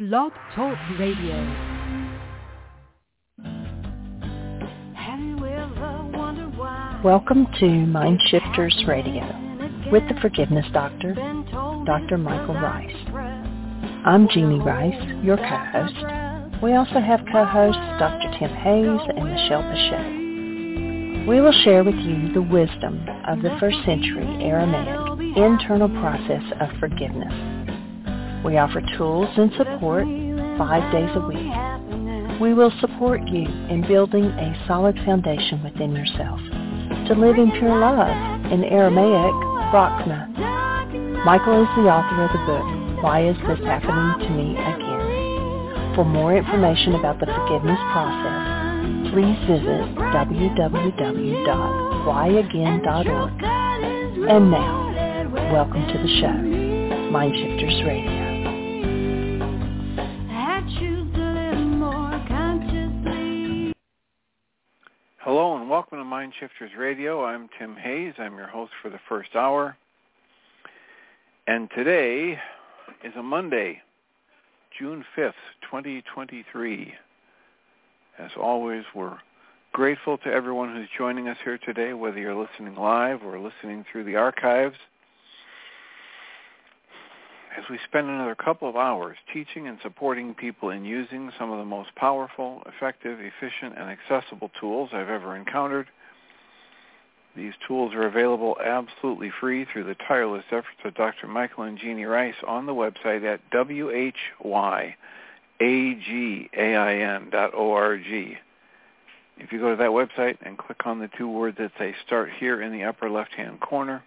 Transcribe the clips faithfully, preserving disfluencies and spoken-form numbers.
Blog Talk Radio. Welcome to Mind Shifters Radio with the Forgiveness Doctor, Doctor Michael Ryce. I'm Jeannie Ryce, your co-host. We also have co-hosts Doctor Tim Hayes and Michelle Bechet. We will share with you the wisdom of the first century Aramaic internal process of forgiveness. We offer tools and support five days a week. We will support you in building a solid foundation within yourself to live in pure love, in Aramaic, Rachma. Michael is the author of the book, Why Is This Happening to Me Again? For more information about the forgiveness process, please visit w w w dot why again dot org. And now, welcome to the show, Mind Shifters Radio. Hello and welcome to Mind Shifters Radio. I'm Tim Hayes. I'm your host for the first hour. And today is a Monday, June fifth, twenty twenty-three. As always, we're grateful to everyone who's joining us here today, whether you're listening live or listening through the archives, as we spend another couple of hours teaching and supporting people in using some of the most powerful, effective, efficient, and accessible tools I've ever encountered. These tools are available absolutely free through the tireless efforts of Doctor Michael and Jeannie Ryce on the website at w h y again dot org. If you go to that website and click on the two words that say Start Here in the upper left-hand corner,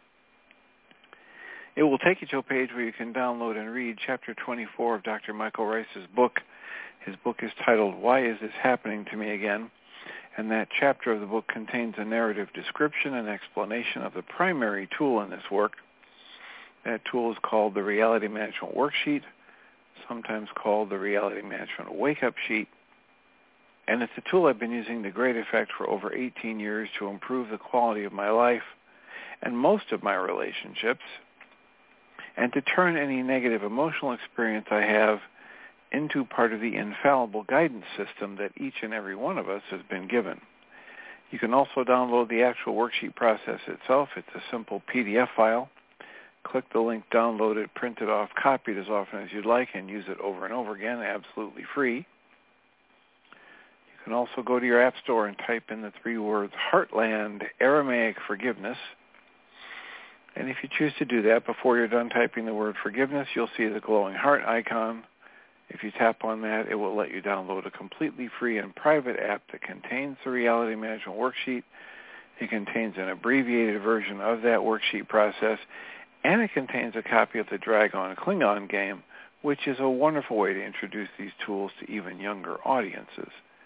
it will take you to a page where you can download and read Chapter twenty-four of Doctor Michael Ryce's book. His book is titled, Why Is This Happening to Me Again? And that chapter of the book contains a narrative description and explanation of the primary tool in this work. That tool is called the Reality Management Worksheet, sometimes called the Reality Management Wake-Up Sheet. And it's a tool I've been using to great effect for over eighteen years to improve the quality of my life and most of my relationships, and to turn any negative emotional experience I have into part of the infallible guidance system that each and every one of us has been given. You can also download the actual worksheet process itself. It's a simple P D F file. Click the link, download it, print it off, copy it as often as you'd like, and use it over and over again, absolutely free. You can also go to your app store and type in the three words Heartland Aramaic Forgiveness. And if you choose to do that, before you're done typing the word forgiveness, you'll see the glowing heart icon. If you tap on that, it will let you download a completely free and private app that contains the Reality Management Worksheet. It contains an abbreviated version of that worksheet process, and it contains a copy of the Dragon Klingon game, which is a wonderful way to introduce these tools to even younger audiences.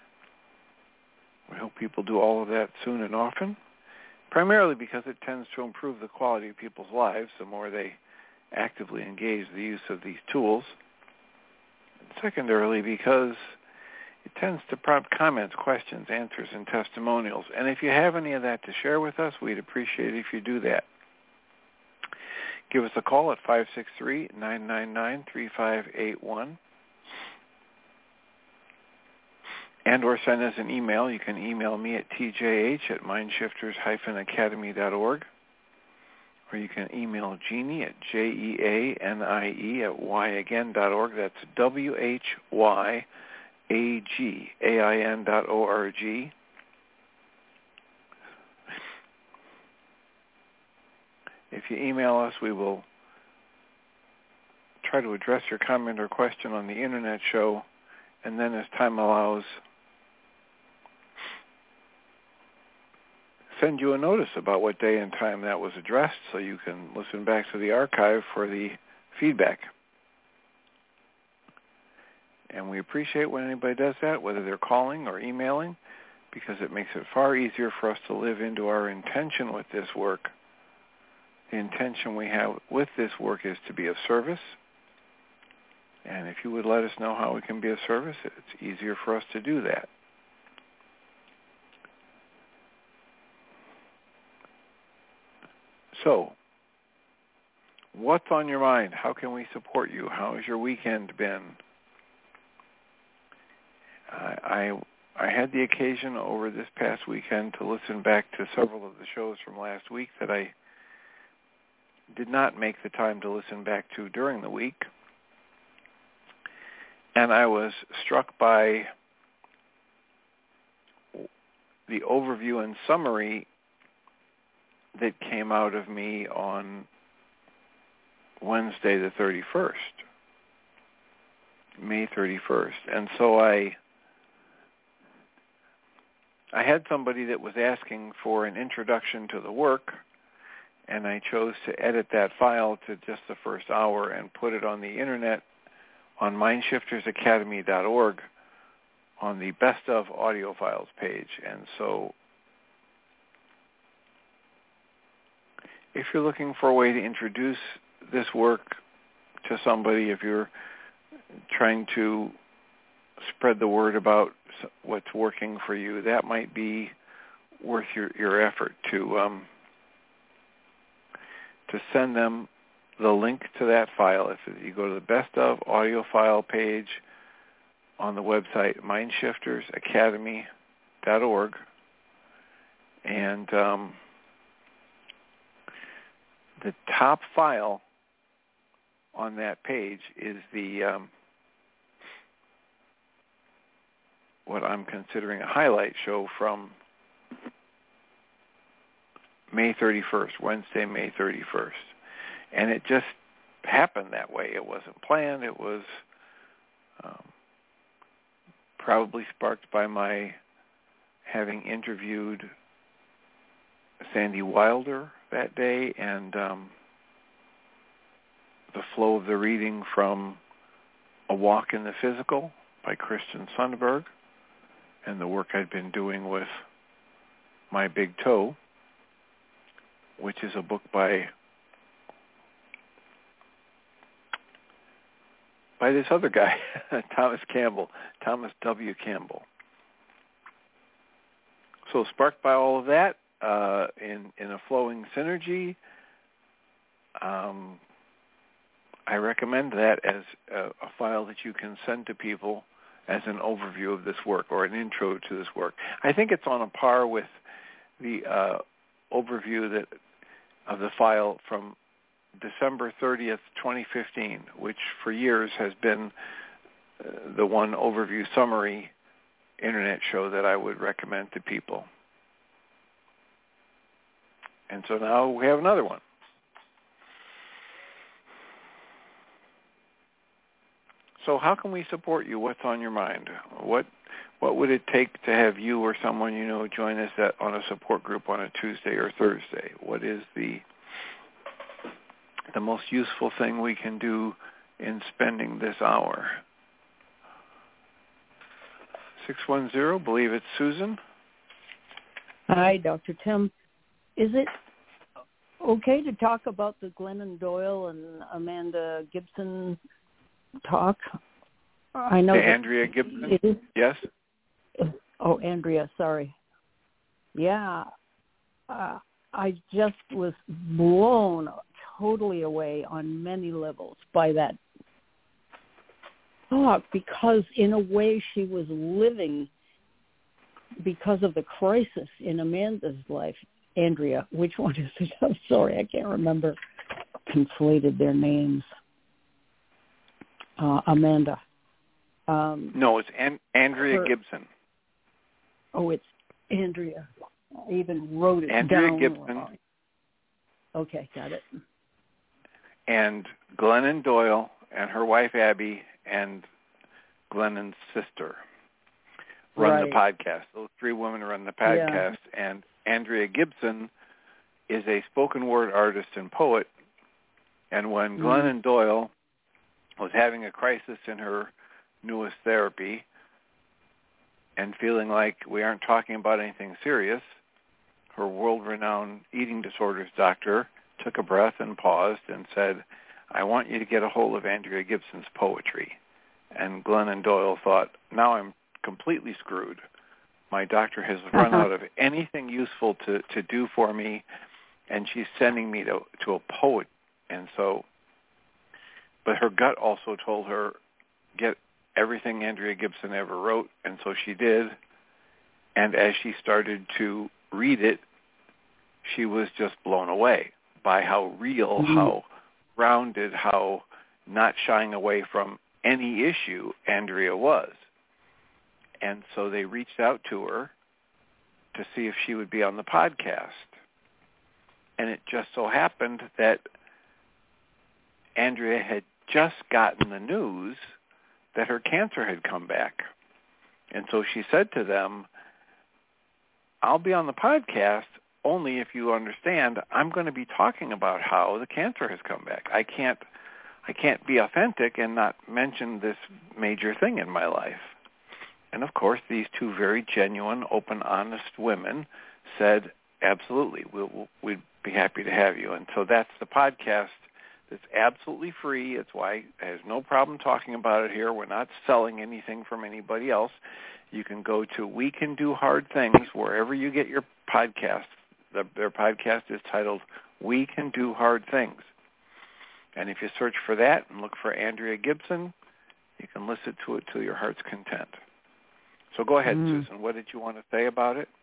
We hope people do all of that soon and often, primarily because it tends to improve the quality of people's lives the more they actively engage the use of these tools. And secondarily, because it tends to prompt comments, questions, answers, and testimonials. And if you have any of that to share with us, we'd appreciate it if you do that. Give us a call at five six three, nine nine nine, three five eight one. And or send us an email. You can email me at t j h at mindshifters dash academy dot org. Or you can email Jeannie at J E A N I E at why again dot org. That's W H Y A G A I N dot O R G. If you email us, we will try to address your comment or question on the Internet show, and then as time allows, send you a notice about what day and time that was addressed so you can listen back to the archive for the feedback. And we appreciate when anybody does that, whether they're calling or emailing, because it makes it far easier for us to live into our intention with this work. The intention we have with this work is to be of service. And if you would let us know how we can be of service, it's easier for us to do that. So, what's on your mind? How can we support you? How has your weekend been? I, I I had the occasion over this past weekend to listen back to several of the shows from last week that I did not make the time to listen back to during the week. And I was struck by the overview and summary that came out of me on Wednesday the thirty-first, May thirty-first. And so I I had somebody that was asking for an introduction to the work, and I chose to edit that file to just the first hour and put it on the internet on mind shifters academy dot org on the Best of Audio Files page. And so if you're looking for a way to introduce this work to somebody, if you're trying to spread the word about what's working for you, that might be worth your, your effort to um, to send them the link to that file. If you go to the Best of Audio File page on the website mind shifters academy dot org, and um, the top file on that page is the um, what I'm considering a highlight show from May thirty-first, Wednesday, May thirty-first. And it just happened that way. It wasn't planned. It was um, probably sparked by my having interviewed Sandy Wilder that day, and um, the flow of the reading from A Walk in the Physical by Christian Sundberg, and the work I'd been doing with My Big Toe, which is a book by by this other guy, Thomas Campbell, Thomas W. Campbell. So sparked by all of that, uh, in, in a flowing synergy, um, I recommend that as a, a file that you can send to people as an overview of this work or an intro to this work. I think it's on a par with the uh, overview that of the file from December thirtieth, twenty fifteen, which for years has been uh, the one overview summary internet show that I would recommend to people. And so now we have another one. So how can we support you? What's on your mind? What what would it take to have you or someone you know join us at, on a support group on a Tuesday or Thursday? What is the the most useful thing we can do in spending this hour? six one zero, believe it's Susan. Hi, Doctor Tim. Is it okay to talk about the Glennon Doyle and Amanda Gibson talk? I know. The Andrea Gibson? Is, yes? Oh, Andrea, sorry. Yeah. Uh, I just was blown totally away on many levels by that talk, because in a way she was living because of the crisis in Amanda's life. Andrea, which one is it? I'm sorry, I can't remember. Conflated their names. Uh, Amanda. Um, no, it's An- Andrea her, Gibson. Oh, it's Andrea. I even wrote it Andrea down. Gibson. Okay, got it. And Glennon Doyle and her wife Abby and Glennon's sister run right. the podcast. Those three women run the podcast, yeah. And Andrea Gibson is a spoken word artist and poet. And when mm. Glennon Doyle was having a crisis in her newest therapy and feeling like we aren't talking about anything serious, her world-renowned eating disorders doctor took a breath and paused and said, I want you to get a hold of Andrea Gibson's poetry. And Glennon Doyle thought, now I'm completely screwed. My doctor has run uh-huh. out of anything useful to, to do for me, and she's sending me to, to a poet. And so, but her gut also told her, get everything Andrea Gibson ever wrote, and so she did. And as she started to read it, she was just blown away by how real, mm-hmm. how grounded, how not shying away from any issue Andrea was. And so they reached out to her to see if she would be on the podcast. And it just so happened that Andrea had just gotten the news that her cancer had come back. And so she said to them, I'll be on the podcast only if you understand I'm going to be talking about how the cancer has come back. I can't I can't be authentic and not mention this major thing in my life. And of course, these two very genuine, open, honest women said, absolutely, we'll, we'd be happy to have you. And so that's the podcast. It's absolutely free. It's why I have no problem talking about it here. We're not selling anything from anybody else. You can go to We Can Do Hard Things wherever you get your podcast. The, their podcast is titled We Can Do Hard Things. And if you search for that and look for Andrea Gibson, you can listen to it to your heart's content. So go ahead, mm. Susan. What did you want to say about it?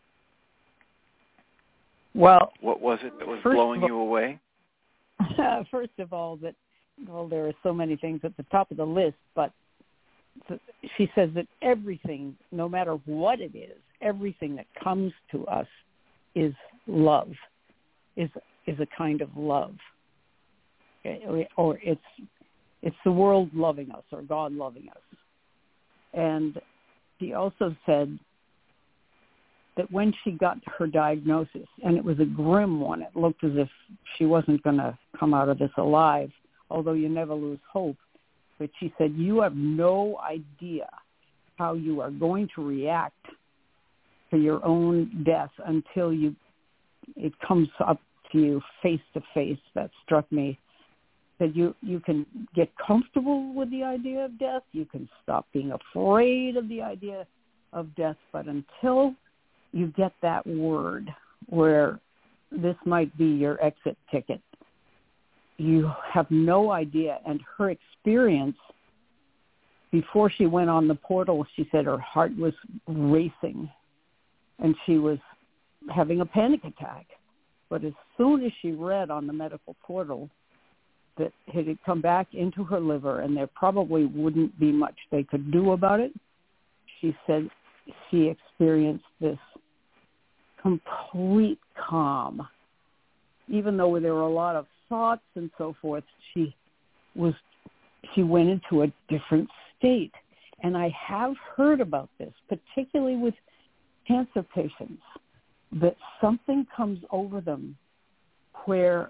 Well, what was it that was blowing all, you away? First of all, that well, there are so many things at the top of the list, but she says that everything, no matter what it is, everything that comes to us is love, is is a kind of love, okay? Or it's it's the world loving us, or God loving us. And she also said that when she got her diagnosis, and it was a grim one, it looked as if she wasn't going to come out of this alive, although you never lose hope. But she said, you have no idea how you are going to react to your own death until you it comes up to you face to face. That struck me. That you, you can get comfortable with the idea of death. You can stop being afraid of the idea of death. But until you get that word where this might be your exit ticket, you have no idea. And her experience, before she went on the portal, she said her heart was racing and she was having a panic attack. But as soon as she read on the medical portal that it had come back into her liver and there probably wouldn't be much they could do about it, she said she experienced this complete calm. Even though there were a lot of thoughts and so forth, she was she went into a different state. And I have heard about this, particularly with cancer patients, that something comes over them where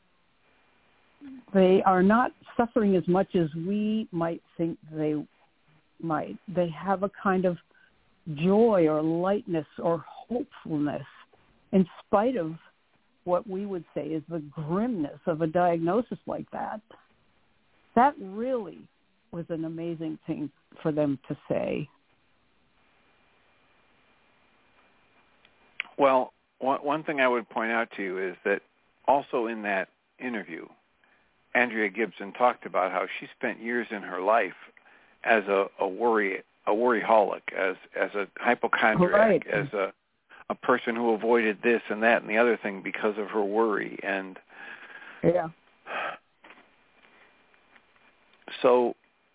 they are not suffering as much as we might think they might. They have a kind of joy or lightness or hopefulness in spite of what we would say is the grimness of a diagnosis like that. That really was an amazing thing for them to say. Well, one thing I would point out to you is that also in that interview, Andrea Gibson talked about how she spent years in her life as a, a worry a worryholic, as as a hypochondriac, right. as a a person who avoided this and that and the other thing because of her worry. And yeah. So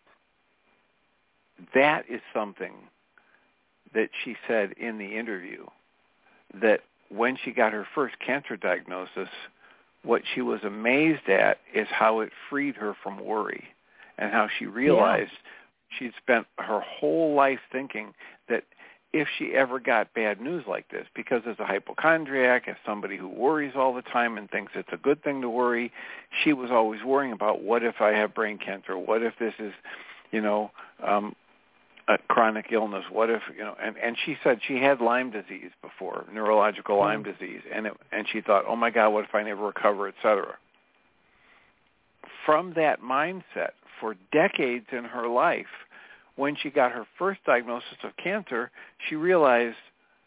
that is something that she said in the interview, that when she got her first cancer diagnosis, what she was amazed at is how it freed her from worry and how she realized yeah. she'd spent her whole life thinking that if she ever got bad news like this, because as a hypochondriac, as somebody who worries all the time and thinks it's a good thing to worry, she was always worrying about, what if I have brain cancer? What if this is, you know, um, a chronic illness? What if, you know, and, and she said she had Lyme disease before, neurological Lyme mm. disease, and it, and she thought, oh my God, what if I never recover, et cetera. From that mindset, for decades in her life, when she got her first diagnosis of cancer, she realized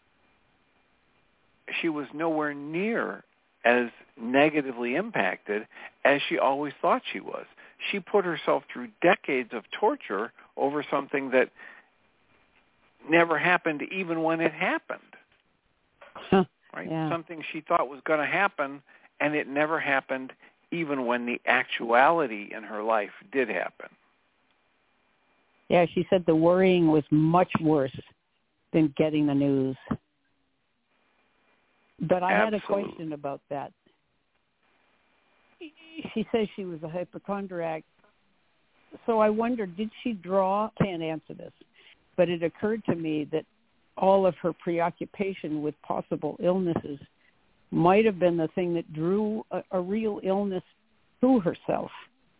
she was nowhere near as negatively impacted as she always thought she was. She put herself through decades of torture over something that never happened even when it happened. Right? Yeah. Something she thought was going to happen, and it never happened even when the actuality in her life did happen. Yeah, she said the worrying was much worse than getting the news. But I Absolutely. had a question about that. She says she was a hypochondriac. So I wondered, did she draw? Can't answer this. But it occurred to me that all of her preoccupation with possible illnesses might have been the thing that drew a, a real illness to herself.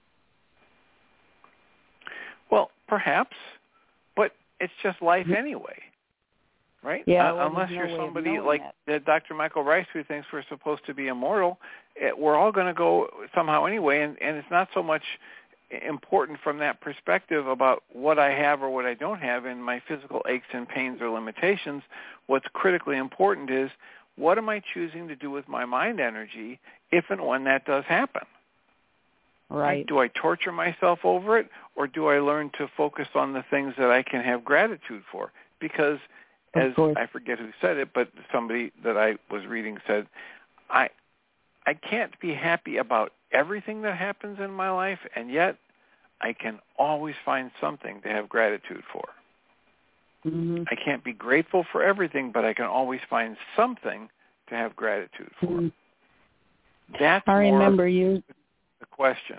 Well, perhaps, but it's just life anyway, right? Yeah, uh, well, unless no you're somebody like that. Doctor Michael Rice, who thinks we're supposed to be immortal, it, we're all going to go somehow anyway, and, and it's not so much important from that perspective about what I have or what I don't have in my physical aches and pains or limitations. What's critically important is, what am I choosing to do with my mind energy if and when that does happen? Right. Do I torture myself over it, or do I learn to focus on the things that I can have gratitude for? Because, as I forget who said it, but somebody that I was reading said, I I can't be happy about everything that happens in my life, and yet I can always find something to have gratitude for. Mm-hmm. I can't be grateful for everything, but I can always find something to have gratitude for. Mm-hmm. That's I remember more you. the question.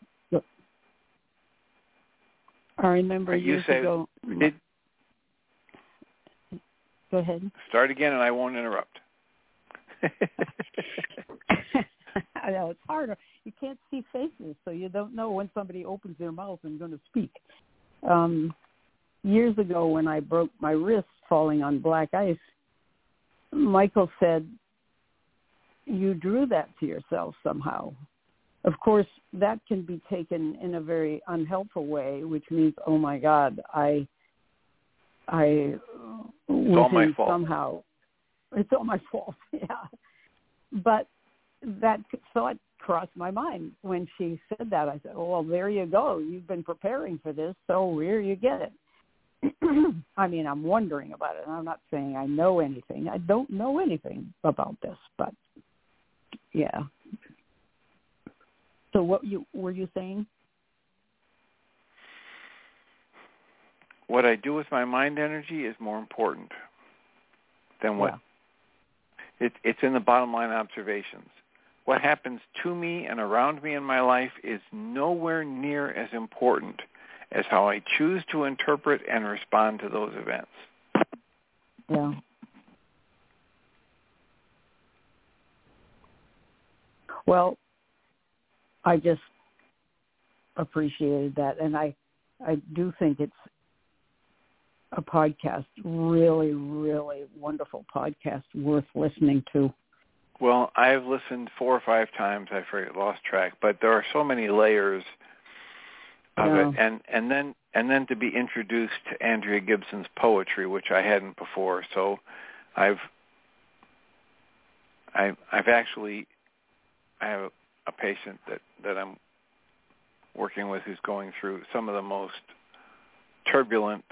I remember you years say, ago. Did, Go ahead. Start again, and I won't interrupt. I know it's harder. You can't see faces, so you don't know when somebody opens their mouth and going to speak. Um, years ago, when I broke my wrist falling on black ice, Michael said, "You drew that to yourself somehow." Of course, that can be taken in a very unhelpful way, which means, "Oh my God, I, I it's all my fault. somehow. It's all my fault." Yeah, but that thought crossed my mind when she said that. I said, "Well, there you go. You've been preparing for this, so here you get it." I mean, I'm wondering about it. I'm not saying I know anything. I don't know anything about this, but yeah. So what you were you saying? What I do with my mind energy is more important than what yeah. it, it's in the bottom line observations. What happens to me and around me in my life is nowhere near as important as how I choose to interpret and respond to those events. Yeah. Well, I just appreciated that, and I, I do think it's a podcast, really, really wonderful podcast, worth listening to. Well, I've listened four or five times. I forget, lost track, but there are so many layers of yeah. it, and and then and then to be introduced to Andrea Gibson's poetry, which I hadn't before. So, I've I, I've actually I have a, a patient that, that I'm working with who's going through some of the most turbulent,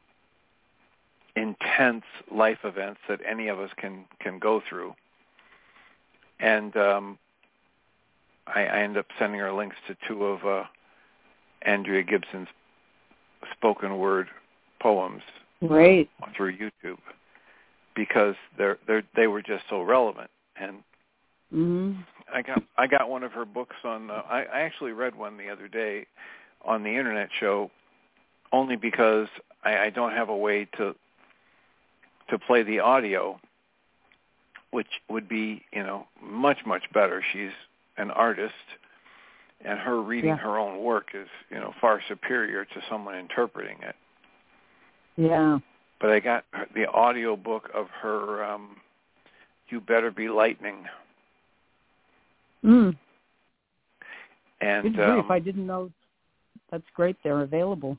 intense life events that any of us can, can go through. And um, I, I end up sending her links to two of uh, Andrea Gibson's spoken word poems right. through YouTube, because they're, they're, they were just so relevant. And mm-hmm. I got I got one of her books on. Uh, I, I actually read one the other day on the internet show, only because I, I don't have a way to to play the audio, which would be, you know, much much better. She's an artist, and her reading yeah. her own work is, you know, far superior to someone interpreting it. Yeah. But I got the audio book of her. Um, You Better Be Lightning. Mm. And Good grief, um, I didn't know. That's great. They're available.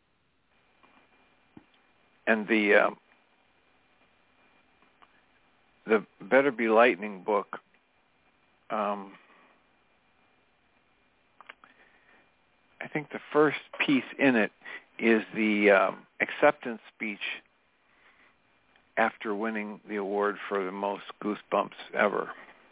And the um, the Better Be Lightning book, um, I think the first piece in it is the um, acceptance speech after winning the award for the most goosebumps ever.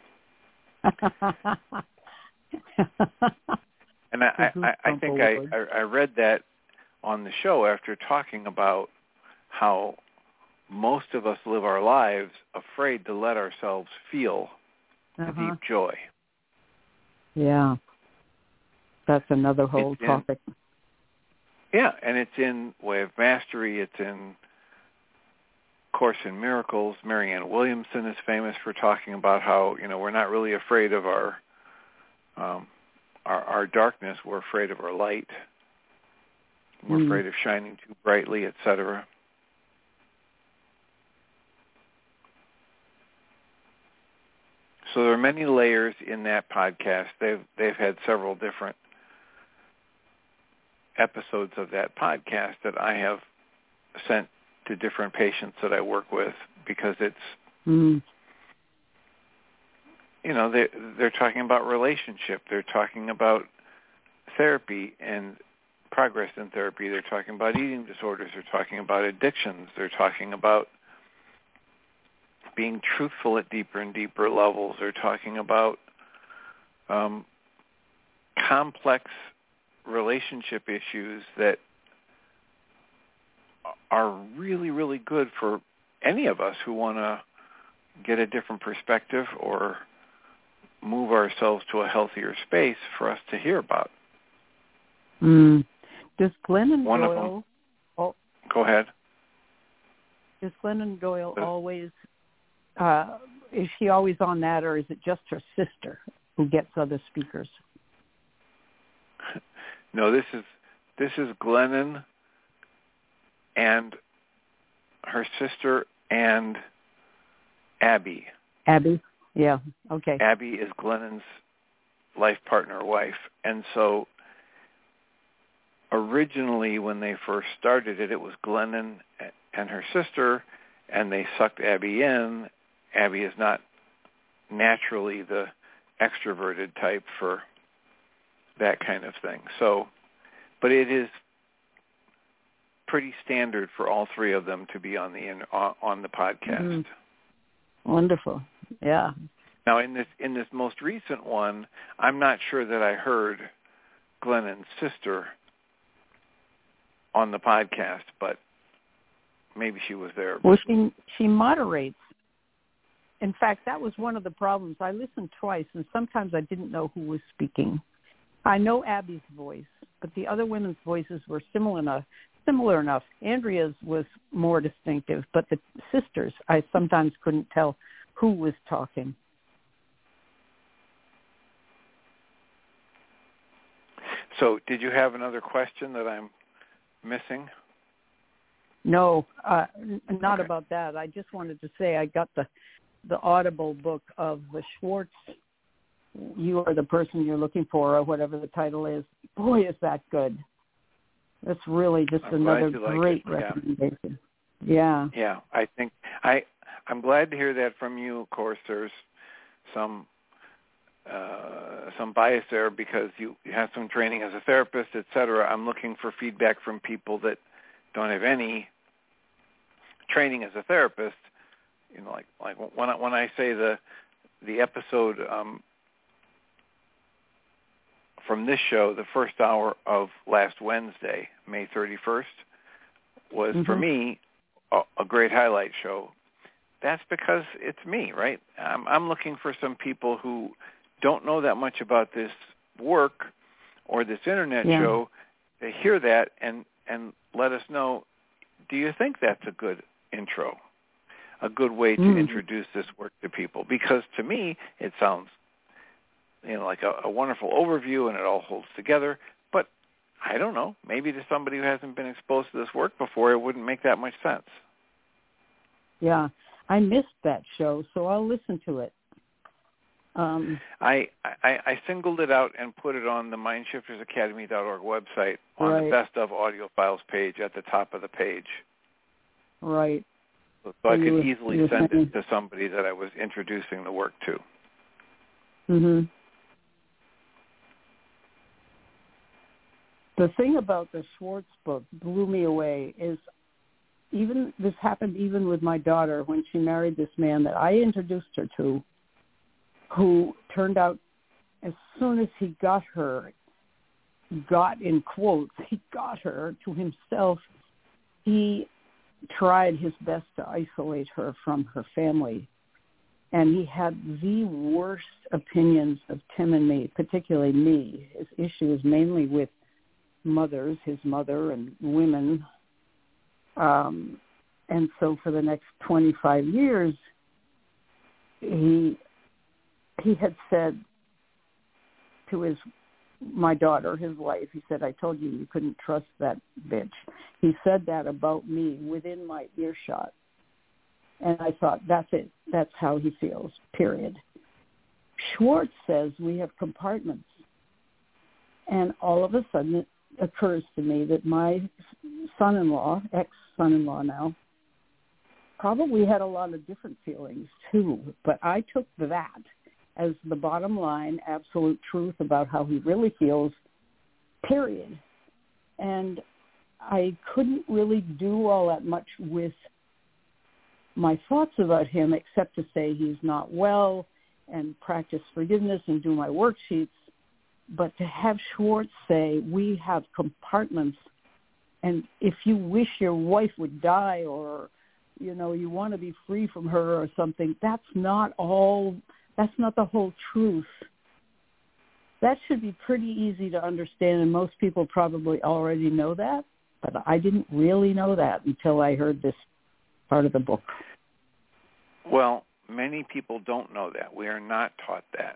And I, I, I think I, I read that on the show after talking about how most of us live our lives afraid to let ourselves feel uh-huh. the deep joy. Yeah. That's another whole it's topic. In, yeah, and it's in Way of Mastery. It's in Course in Miracles. Marianne Williamson is famous for talking about how, you know, we're not really afraid of our um, our, our darkness. We're afraid of our light. We're mm. afraid of shining too brightly, et cetera. So there are many layers in that podcast. They've they've had several different episodes of that podcast that I have sent to different patients that I work with because it's, mm. you know, they they're talking about relationship. They're talking about therapy and progress in therapy. They're talking about eating disorders. They're talking about addictions. They're talking about being truthful at deeper and deeper levels. They're talking about um, complex relationship issues that are really, really good for any of us who want to get a different perspective or move ourselves to a healthier space for us to hear about. Mm. Does Glennon One Doyle... Of them, oh, go ahead. Does Glennon Doyle always... Uh, is she always on that, or is it just her sister who gets other speakers? No, this is this is Glennon and her sister and Abby. Abby, yeah, okay. Abby is Glennon's life partner, wife, and so originally when they first started it, it was Glennon and her sister, and they sucked Abby in. Abby is not naturally the extroverted type for that kind of thing. So, but it is pretty standard for all three of them to be on the in, on the podcast. Mm-hmm. Wonderful, yeah. Now, in this in this most recent one, I'm not sure that I heard Glennon's sister on the podcast, but maybe she was there. Well, she she moderates. In fact, that was one of the problems. I listened twice, and sometimes I didn't know who was speaking. I know Abby's voice, but the other women's voices were similar enough. Similar enough. Andrea's was more distinctive, but the sisters, I sometimes couldn't tell who was talking. So, did you have another question that I'm missing? No, uh, not okay. about that. I just wanted to say I got the the Audible book of the Schwartz, You Are the Person You're Looking For, or whatever the title is. Boy, is that good. That's really just I'm another glad you great like it. recommendation. Yeah. Yeah, I think I I'm glad to hear that from you. Of course, there's some uh, some bias there because you have some training as a therapist, et cetera. I'm looking for feedback from people that don't have any training as a therapist. You know, like like when I, when I say the the episode um, from this show, the first hour of last Wednesday, May thirty-first, was mm-hmm. for me a, a great highlight show. That's because it's me, right? I'm, I'm looking for some people who don't know that much about this work or this internet yeah. show. They hear that and and let us know, do you think that's a good intro? A good way to mm. introduce this work to people, because to me it sounds, you know, like a, a wonderful overview and it all holds together. But I don't know, maybe to somebody who hasn't been exposed to this work before, it wouldn't make that much sense. Yeah, I missed that show, so I'll listen to it. Um, I, I I singled it out and put it on the mind shifters academy dot org website on right. the Best of Audio Files page at the top of the page. Right. So, so I could were, easily send saying. it to somebody that I was introducing the work to. Mm-hmm. the thing about the Schwartz book blew me away is even this happened even with my daughter when she married this man that I introduced her to, who turned out as soon as he got her, got in quotes, he got her to himself, he tried his best to isolate her from her family. And he had the worst opinions of Tim and me, particularly me. His issue is mainly with mothers, his mother and women. Um, and so for the next twenty-five years, he he had said to his my daughter, his wife, he said, I told you you couldn't trust that bitch. He said that about me within my earshot. And I thought, that's it. That's how he feels, period. Schwartz says we have compartments. And all of a sudden it occurs to me that my son-in-law, ex-son-in-law now, probably had a lot of different feelings too. But I took that as the bottom line, absolute truth about how he really feels, period. And I couldn't really do all that much with my thoughts about him except to say he's not well and practice forgiveness and do my worksheets. But to have Schwartz say, we have compartments, and if you wish your wife would die or, you know, you want to be free from her or something, that's not all... That's not the whole truth. That should be pretty easy to understand, and most people probably already know that, but I didn't really know that until I heard this part of the book. Well, many people don't know that. We are not taught that.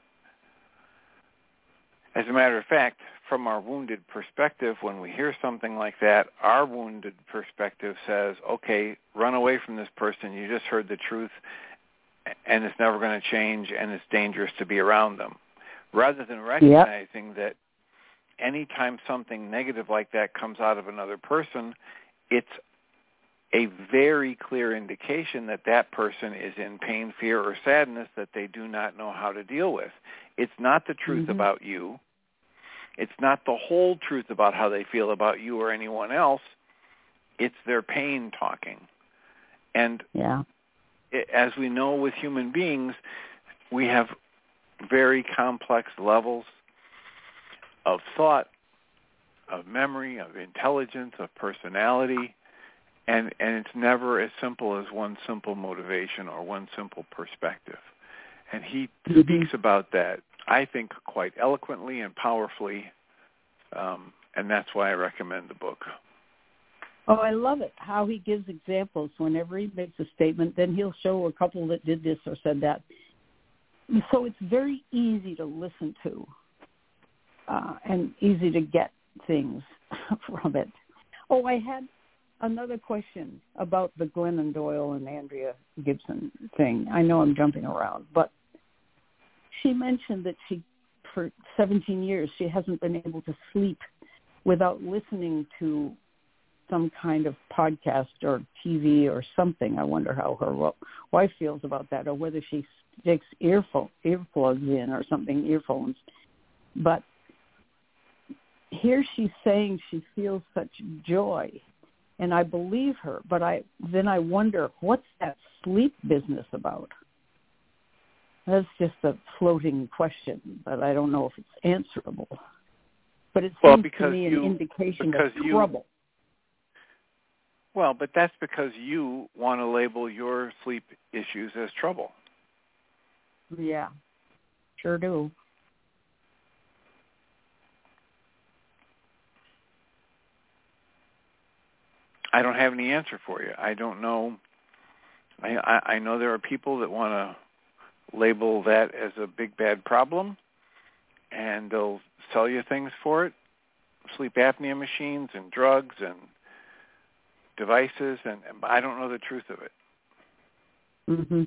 As a matter of fact, from our wounded perspective, when we hear something like that, our wounded perspective says, okay, run away from this person. You just heard the truth, and it's never going to change, and it's dangerous to be around them. Rather than recognizing yep. that anytime something negative like that comes out of another person, it's a very clear indication that that person is in pain, fear, or sadness that they do not know how to deal with. It's not the truth mm-hmm. about you. It's not the whole truth about how they feel about you or anyone else. It's their pain talking. And yeah. it, as we know with human beings, we have very complex levels of thought, of memory, of intelligence, of personality, and, and it's never as simple as one simple motivation or one simple perspective. And he mm-hmm. speaks about that, I think, quite eloquently and powerfully, um, and that's why I recommend the book. Oh, I love it, how he gives examples. Whenever he makes a statement, then he'll show a couple that did this or said that. So it's very easy to listen to uh, and easy to get things from it. Oh, I had another question about the Glennon Doyle and Andrea Gibson thing. I know I'm jumping around, but she mentioned that she, for seventeen years, she hasn't been able to sleep without listening to some kind of podcast or T V or something. I wonder how her wife feels about that, or whether she sticks earphone, earplugs in or something, earphones. But here she's saying she feels such joy, and I believe her, but I then I wonder, what's that sleep business about? That's just a floating question, but I don't know if it's answerable. But it well, seems to me you, an indication of you, trouble. Well, but that's because you want to label your sleep issues as trouble. Yeah, sure do. I don't have any answer for you. I don't know. I, I, I know there are people that want to label that as a big, bad problem, and they'll sell you things for it, sleep apnea machines and drugs and devices, and, and I don't know the truth of it. Mm-hmm.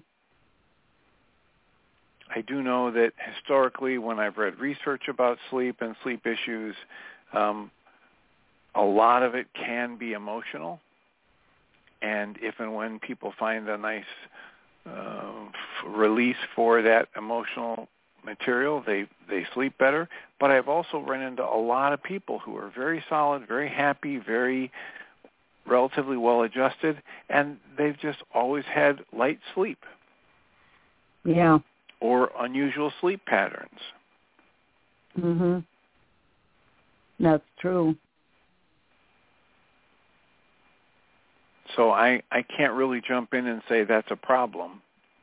I do know that historically, when I've read research about sleep and sleep issues, um, a lot of it can be emotional, and if and when people find a nice uh, release for that emotional material. They they sleep better. But I've also run into a lot of people who are very solid, very happy, very relatively well-adjusted, and they've just always had light sleep. Yeah. Or unusual sleep patterns. Mhm. That's true. So I, I can't really jump in and say that's a problem.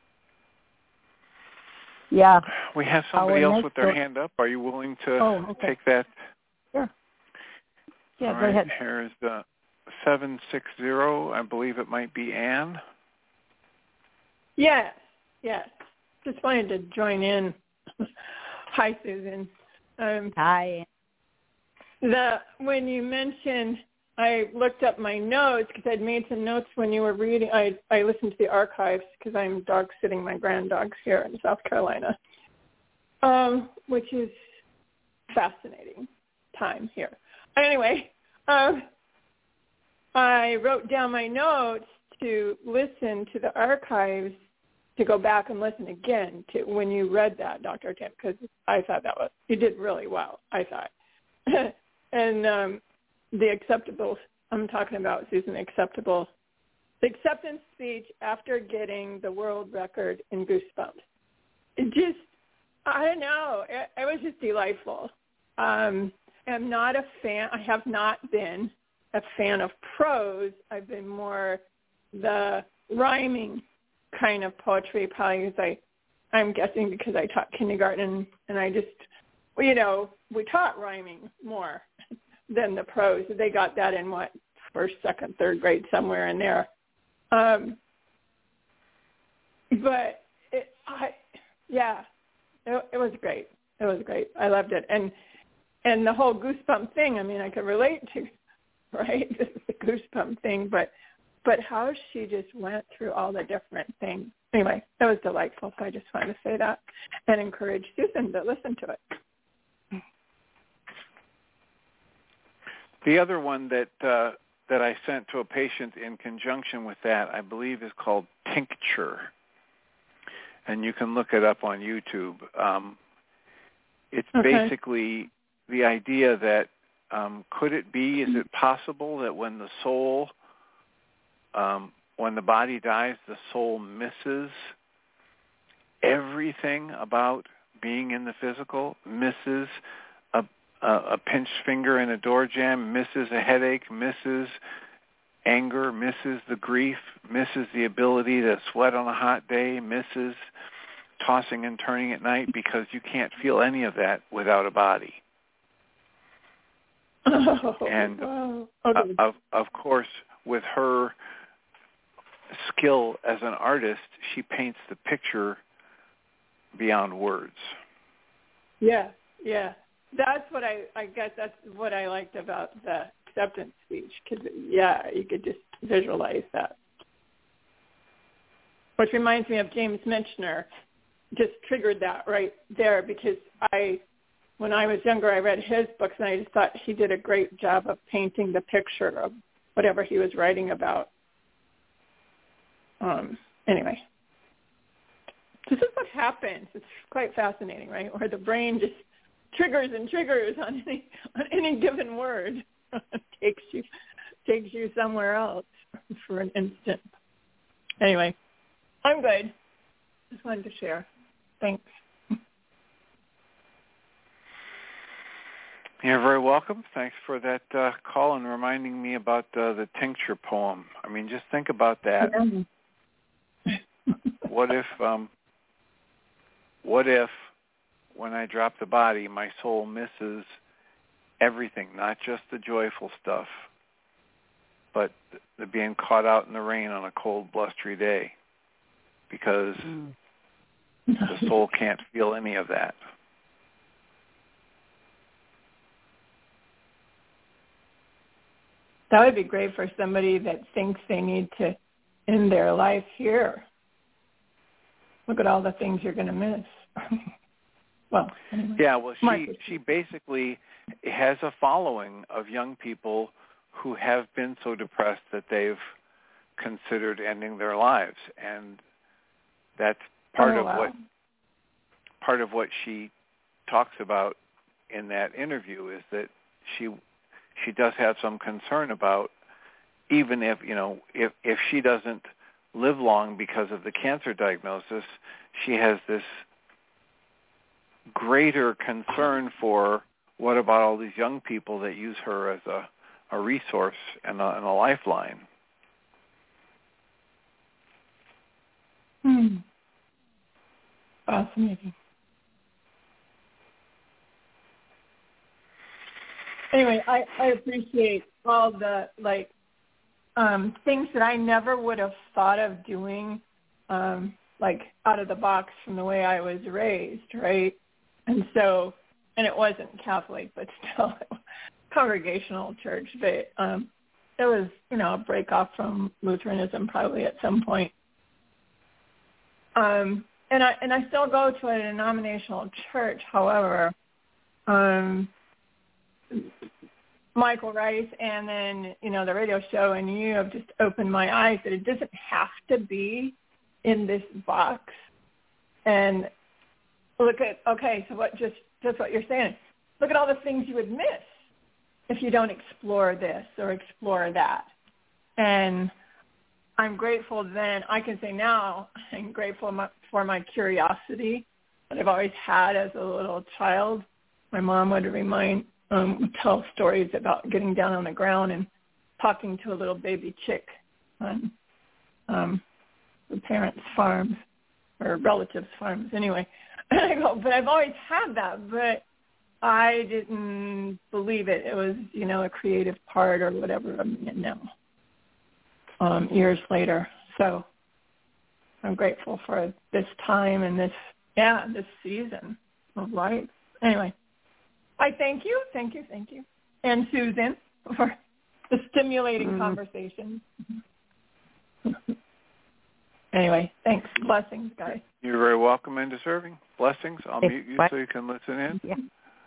Yeah. We have somebody Our else with their door- hand up. Are you willing to oh, okay. take that? Sure. Yeah, All go right. ahead. Here's the seven six zero. I believe it might be Anne. Yes, yes. Just wanted to join in. Hi, Susan. Um, Hi. The when you mentioned, I looked up my notes because I'd made some notes when you were reading. I I listened to the archives because I'm dog sitting my grand dogs here in South Carolina, um, which is fascinating time here. Anyway, um, I wrote down my notes to listen to the archives, to go back and listen again to when you read that, Doctor Tim, because I thought that was, you did really well, I thought. and um, the acceptable, I'm talking about, Susan, acceptable, the acceptance speech after getting the world record in Goosebumps. It just, I don't know, it, it was just delightful. Um, I'm not a fan, I have not been a fan of prose. I've been more the rhyming kind of poetry, probably because I, I'm guessing because I taught kindergarten and I just, well, you know, we taught rhyming more than the prose. They got that in what, first, second, third grade, somewhere in there. Um, but it, I, yeah, it, it was great. It was great. I loved it. And, and the whole goosebump thing, I mean, I could relate to, right? This is the goosebump thing, but But how she just went through all the different things. Anyway, that was delightful. So I just wanted to say that and encourage Susan to listen to it. The other one that uh, that I sent to a patient in conjunction with that, I believe, is called Tincture. And you can look it up on YouTube. Um, it's Okay. basically the idea that um, could it be, is it possible that when the soul... Um, when the body dies, the soul misses everything about being in the physical, misses a, a, a pinched finger in a door jamb, misses a headache, misses anger, misses the grief, misses the ability to sweat on a hot day, misses tossing and turning at night, because you can't feel any of that without a body. Oh, and wow. Okay. uh, of, of course, with her skill as an artist, she paints the picture beyond words. Yeah, yeah. That's what I, I guess that's what I liked about the acceptance speech, because, yeah, you could just visualize that. Which reminds me of James Michener, just triggered that right there, because I, when I was younger, I read his books, and I just thought he did a great job of painting the picture of whatever he was writing about. Um, anyway, this is what happens. It's quite fascinating, right? Where the brain just triggers and triggers on any on any given word, takes you takes you somewhere else for an instant. Anyway, I'm good. Just wanted to share. Thanks. You're very welcome. Thanks for that uh, call and reminding me about uh, the Tincture poem. I mean, just think about that. Yeah. What if, um, what if, when I drop the body, my soul misses everything, not just the joyful stuff, but the being caught out in the rain on a cold, blustery day, because Mm. the soul can't feel any of that. That would be great for somebody that thinks they need to end their life here. Look at all the things you're going to miss. Well, anyway. Yeah, well, she Marcus. she basically has a following of young people who have been so depressed that they've considered ending their lives, and that's part Oh, of wow. what part of what she talks about in that interview is that she she does have some concern about, even if, you know, if if she doesn't live long because of the cancer diagnosis, she has this greater concern for what about all these young people that use her as a, a resource and a, and a lifeline. Hmm. Fascinating. Anyway, I, I appreciate all the, like, um, things that I never would have thought of doing, um, like, out of the box from the way I was raised, right? And so, and it wasn't Catholic, but still congregational church. But um, it was, you know, a break off from Lutheranism probably at some point. Um, and I and I still go to a denominational church. However, um, Michael Rice and then, you know, the radio show and you have just opened my eyes that it doesn't have to be in this box. And look at, okay, so what just, just what you're saying. Look at all the things you would miss if you don't explore this or explore that. And I'm grateful then, I can say now, I'm grateful my, for my curiosity that I've always had as a little child. My mom would remind, um, tell stories about getting down on the ground and talking to a little baby chick on um, the parents' farms or relatives' farms. Anyway, I go, but I've always had that, but I didn't believe it. It was, you know, a creative part or whatever I'm in now, um, years later. So I'm grateful for this time and this, yeah, this season of life. Anyway, I thank you, thank you, thank you. And Susan for the stimulating mm-hmm. conversation. Anyway, thanks. Blessings, guys. You're very welcome and deserving. Blessings. I'll mute you so you can listen in. Yeah.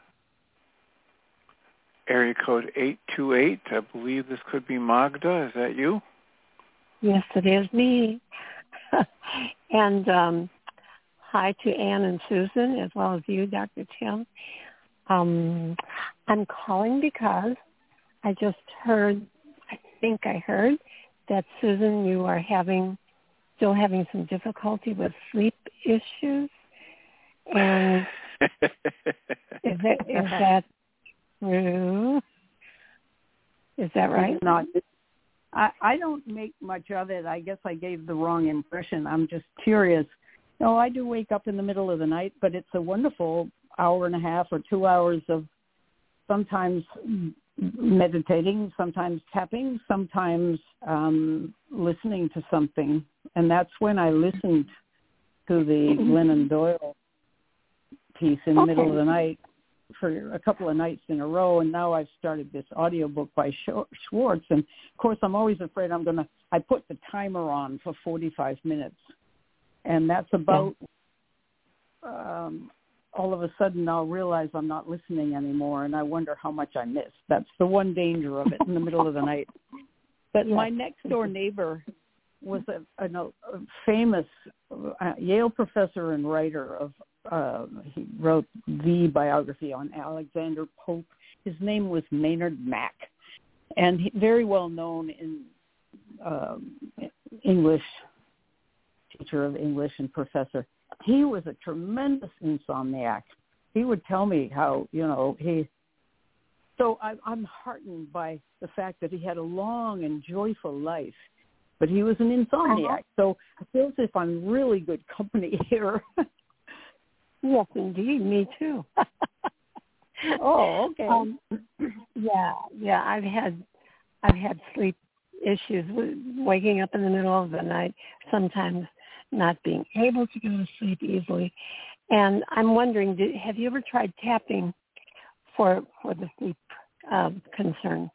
Area code eight two eight. I believe this could be Magda. Is that you? Yes, it is me. And um, hi to Ann and Susan, as well as you, Doctor Tim. Um, I'm calling because I just heard, I think I heard, that, Susan, you are having, still having some difficulty with sleep issues. And is, it, is that true? Is that right? It's not. I, I don't make much of it. I guess I gave the wrong impression. I'm just curious. No, I do wake up in the middle of the night, but it's a wonderful hour and a half or two hours of sometimes meditating, sometimes tapping, sometimes um, listening to something. And that's when I listened to the Glennon Doyle piece in the okay. middle of the night for a couple of nights in a row. And now I've started this audiobook by Schwartz. And, of course, I'm always afraid I'm going to, I put the timer on for forty-five minutes. And that's about, um, all of a sudden I'll realize I'm not listening anymore, and I wonder how much I missed. That's the one danger of it in the middle of the night. But yeah. My next-door neighbor was a, a, a famous uh, Yale professor and writer of, uh, he wrote the biography on Alexander Pope. His name was Maynard Mack, and he, very well known in uh, English, teacher of English and professor. He was a tremendous insomniac. He would tell me how, you know, he, so I, I'm heartened by the fact that he had a long and joyful life, but he was an insomniac. Uh-huh. So I feel as if I'm really good company here. Yes, indeed. Me too. Oh, okay. Um, yeah, yeah. I've had, I've had sleep issues, waking up in the middle of the night, sometimes not being able to go to sleep easily. And I'm wondering, did, have you ever tried tapping for for the sleep um, concern?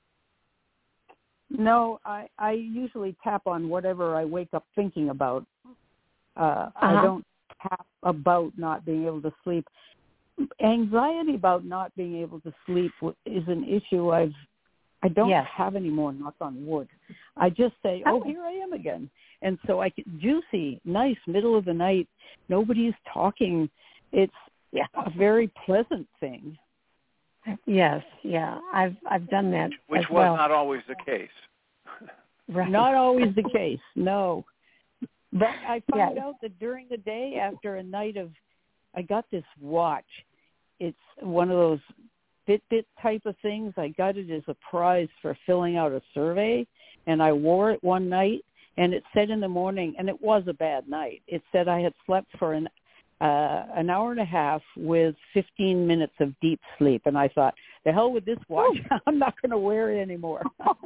No, I, I usually tap on whatever I wake up thinking about. Uh, uh-huh. I don't tap about not being able to sleep. Anxiety about not being able to sleep is an issue I've I don't yes. have anymore, knock on wood. I just say, oh, here I am again. And so I get juicy, nice, middle of the night. Nobody's talking. It's yeah. a very pleasant thing. Yes, yeah. I've I've done that Which as was well. not always the case. Right. Not always the case, no. But I found Yeah. out that during the day, after a night of, I got this watch. It's one of those Fitbit type of things. I got it as a prize for filling out a survey, and I wore it one night, and it said in the morning, and it was a bad night, it said I had slept for an uh, an hour and a half with fifteen minutes of deep sleep. And I thought, the hell with this watch. I'm not going to wear it anymore.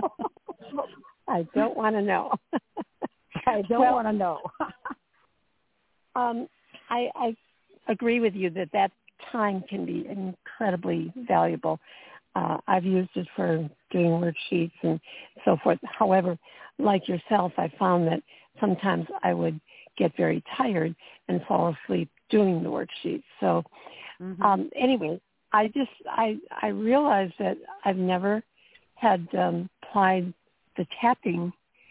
I don't want to know. I don't well, want to know. um, I, I agree with you that that time can be incredibly valuable. Uh, I've used it for doing worksheets and so forth. However, like yourself, I found that sometimes I would get very tired and fall asleep doing the worksheets. So Mm-hmm. um, anyway, I just, I, I realized that I've never had um, applied the tapping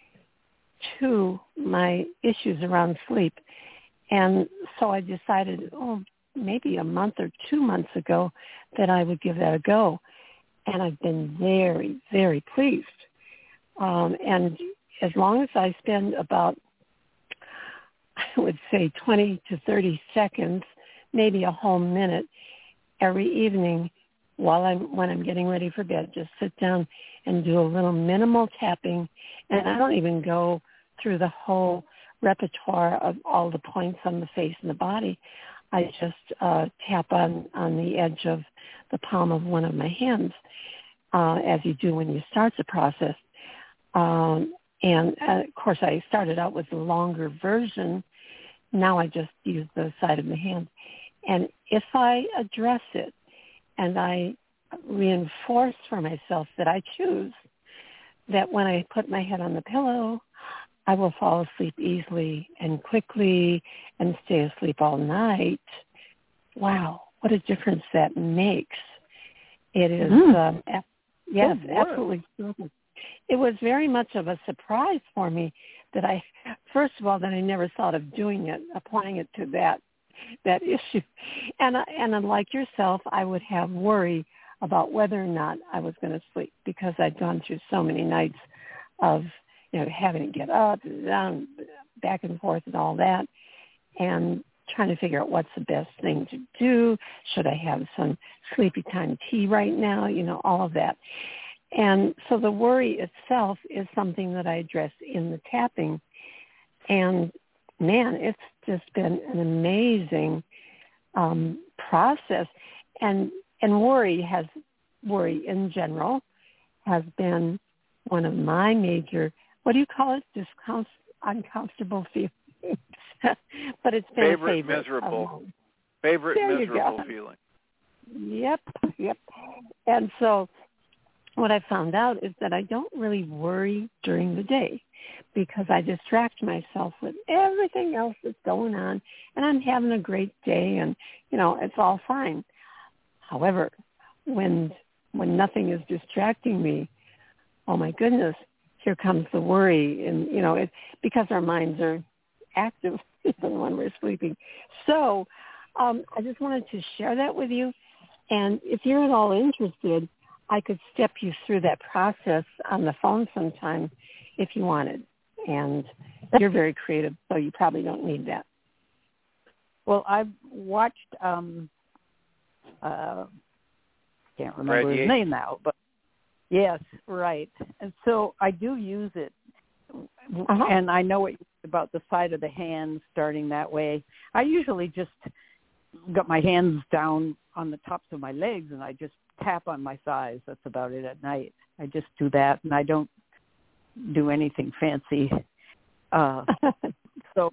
to my issues around sleep. And so I decided, oh, maybe a month or two months ago that I would give that a go. And I've been very, very pleased. Um, and as long as I spend about, I would say twenty to thirty seconds, maybe a whole minute every evening while I'm, when I'm getting ready for bed, just sit down and do a little minimal tapping. And I don't even go through the whole repertoire of all the points on the face and the body. I just uh, tap on, on the edge of the palm of one of my hands, uh, as you do when you start the process. Um, and, uh, of course, I started out with the longer version. Now I just use the side of the hand. And if I address it and I reinforce for myself that I choose that when I put my head on the pillow, I will fall asleep easily and quickly and stay asleep all night. Wow, what a difference that makes. It is, Mm. um, ab- yes, Good work. absolutely. It was very much of a surprise for me that I, first of all, that I never thought of doing it, applying it to that that issue. And, I- and unlike yourself, I would have worry about whether or not I was going to sleep because I'd gone through so many nights of, you know, having to get up and down, back and forth and all that, and trying to figure out what's the best thing to do. Should I have some sleepy time tea right now? You know, all of that. And so the worry itself is something that I address in the tapping. And, man, it's just been an amazing um, process. And and worry has, worry in general has been one of my major, what do you call it, discom- uncomfortable feelings. But it's been favorite, a favorite. miserable, favorite there miserable feeling. Yep, yep. And so what I found out is that I don't really worry during the day because I distract myself with everything else that's going on, and I'm having a great day, and, you know, it's all fine. However, when when nothing is distracting me, oh, my goodness, here comes the worry, and, you know, it's because our minds are active even when we're sleeping. So um, I just wanted to share that with you, and if you're at all interested, I could step you through that process on the phone sometime if you wanted. And you're very creative, so you probably don't need that. Well, I've watched, um, uh, can't remember his name now, but yes, right. And so I do use it. Uh-huh. And I know what about the side of the hand starting that way. I usually just got my hands down on the tops of my legs and I just tap on my thighs. That's about it at night. I just do that, and I don't do anything fancy. Uh, so,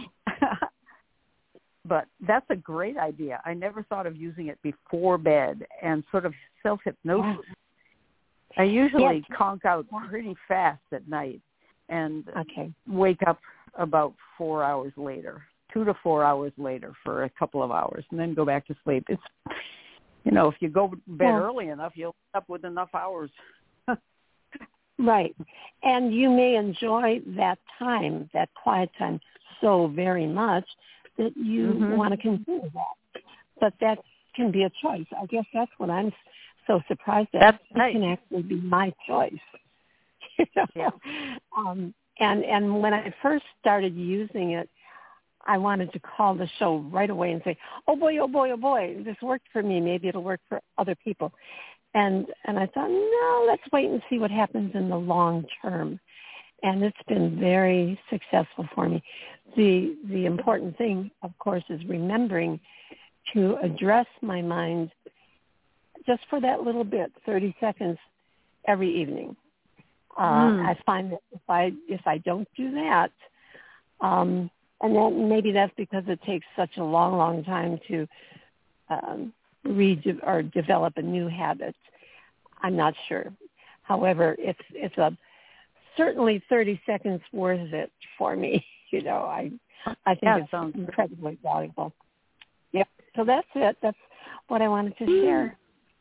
but that's a great idea. I never thought of using it before bed and sort of self-hypnosis. I usually yes. conk out pretty fast at night and okay. wake up about four hours later, two to four hours later for a couple of hours, and then go back to sleep. It's, you know, if you go to bed yeah. early enough, you'll end up with enough hours. Right. And you may enjoy that time, that quiet time, so very much that you mm-hmm. want to continue that. but that can be a choice. I guess that's what I'm so surprised at. That's it nice. can actually be my choice. You know? Yeah. Um, and and when I first started using it, I wanted to call the show right away and say, "Oh boy, oh boy, oh boy, this worked for me. Maybe it'll work for other people." And and I thought, no, let's wait and see what happens in the long term. And it's been very successful for me. The the important thing, of course, is remembering to address my mind just for that little bit, thirty seconds every evening. Uh, Mm. I find that if I if I don't do that, um, and then maybe that's because it takes such a long, long time to um, read or develop a new habit. I'm not sure. However, it's it's a certainly thirty seconds worth it for me. You know, I I think Yeah, it's sounds incredibly valuable. Yep. So that's it. That's what I wanted to share.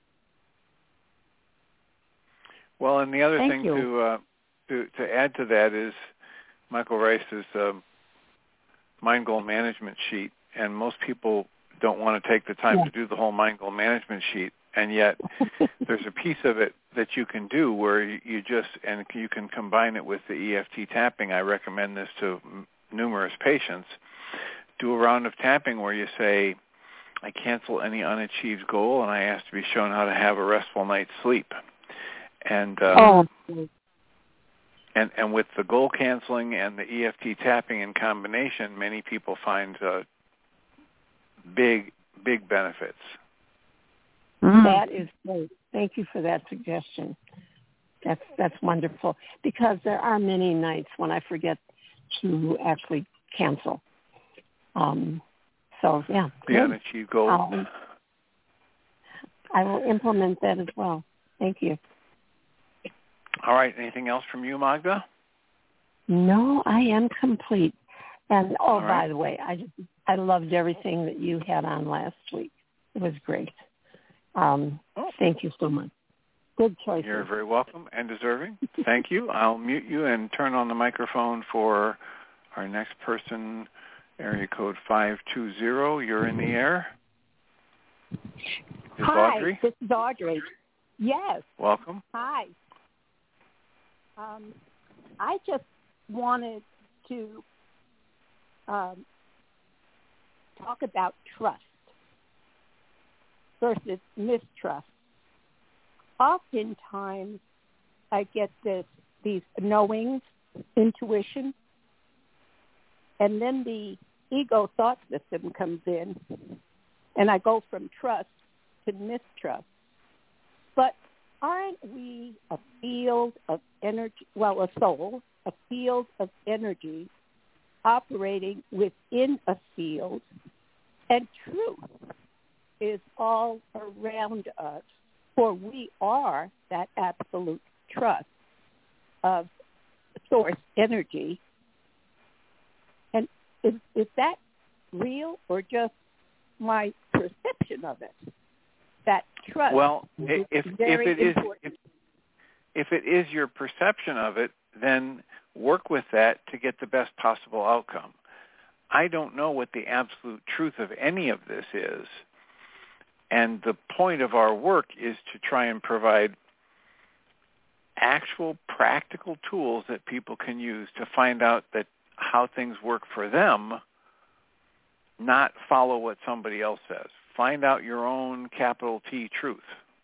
Well, and the other Thank thing you. to, uh, to to add to that is Michael Rice's um, mind goal management sheet, and most people don't want to take the time Yeah. to do the whole mind goal management sheet, and yet there's a piece of it that you can do where you, you just, and you can combine it with the E F T tapping. I recommend this to m- numerous patients. Do a round of tapping where you say, I cancel any unachieved goal, and I ask to be shown how to have a restful night's sleep. And uh, Oh, and and with the goal canceling and the E F T tapping in combination, many people find uh, big big benefits. Mm. that is great. Thank you for that suggestion. That's that's wonderful, because there are many nights when I forget to actually cancel. Um, so yeah, The good. unachieved goal. Um, I will implement that as well. Thank you. All right. Anything else from you, Magda? No, I am complete. And oh, All right. by the way, I just I loved everything that you had on last week. It was great. Um, Oh. Thank you so much. Good choices. You're very welcome and deserving. Thank you. I'll mute you and turn on the microphone for our next person, area code five two zero. You're in the air. Is Hi, Audrey? this is Audrey. Yes, Welcome. hi. Um, I just wanted to um, talk about trust versus mistrust. Oftentimes, I get this these knowings, intuition, and then the ego thought system comes in, and I go from trust to mistrust. But aren't we a field of energy, well, a soul, a field of energy operating within a field, and truth is all around us, for we are that absolute trust of source energy. And is, is that real or just my perception of it? That trust Well, is if if very it is important. if, if it is your perception of it, then work with that to get the best possible outcome. I don't know what the absolute truth of any of this is, and the point of our work is to try and provide actual practical tools that people can use to find out that how things work for them, not follow what somebody else says. Find out your own capital T truth.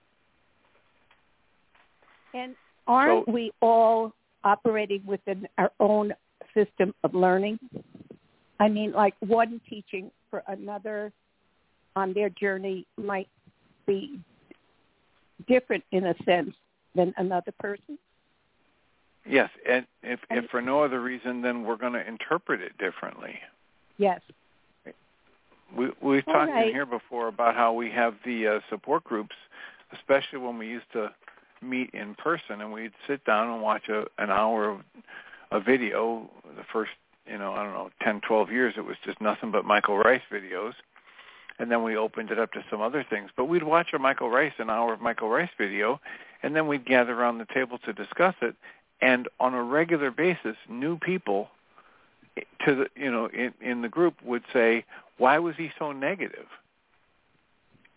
And aren't So- we all operating within our own system of learning? I mean, like one teaching for another on their journey might be different in a sense than another person. Yes, and if, if for no other reason, then we're going to interpret it differently. Yes. We, we've All talked right. in here before about how we have the uh, support groups, especially when we used to meet in person, and we'd sit down and watch a, an hour of a video. The first, you know, I don't know, ten, twelve years, it was just nothing but Michael Rice videos. And then we opened it up to some other things. But we'd watch a Michael Rice, an hour of Michael Rice video, and then we'd gather around the table to discuss it. And on a regular basis, new people to the, you know, in, in the group would say, why was he so negative?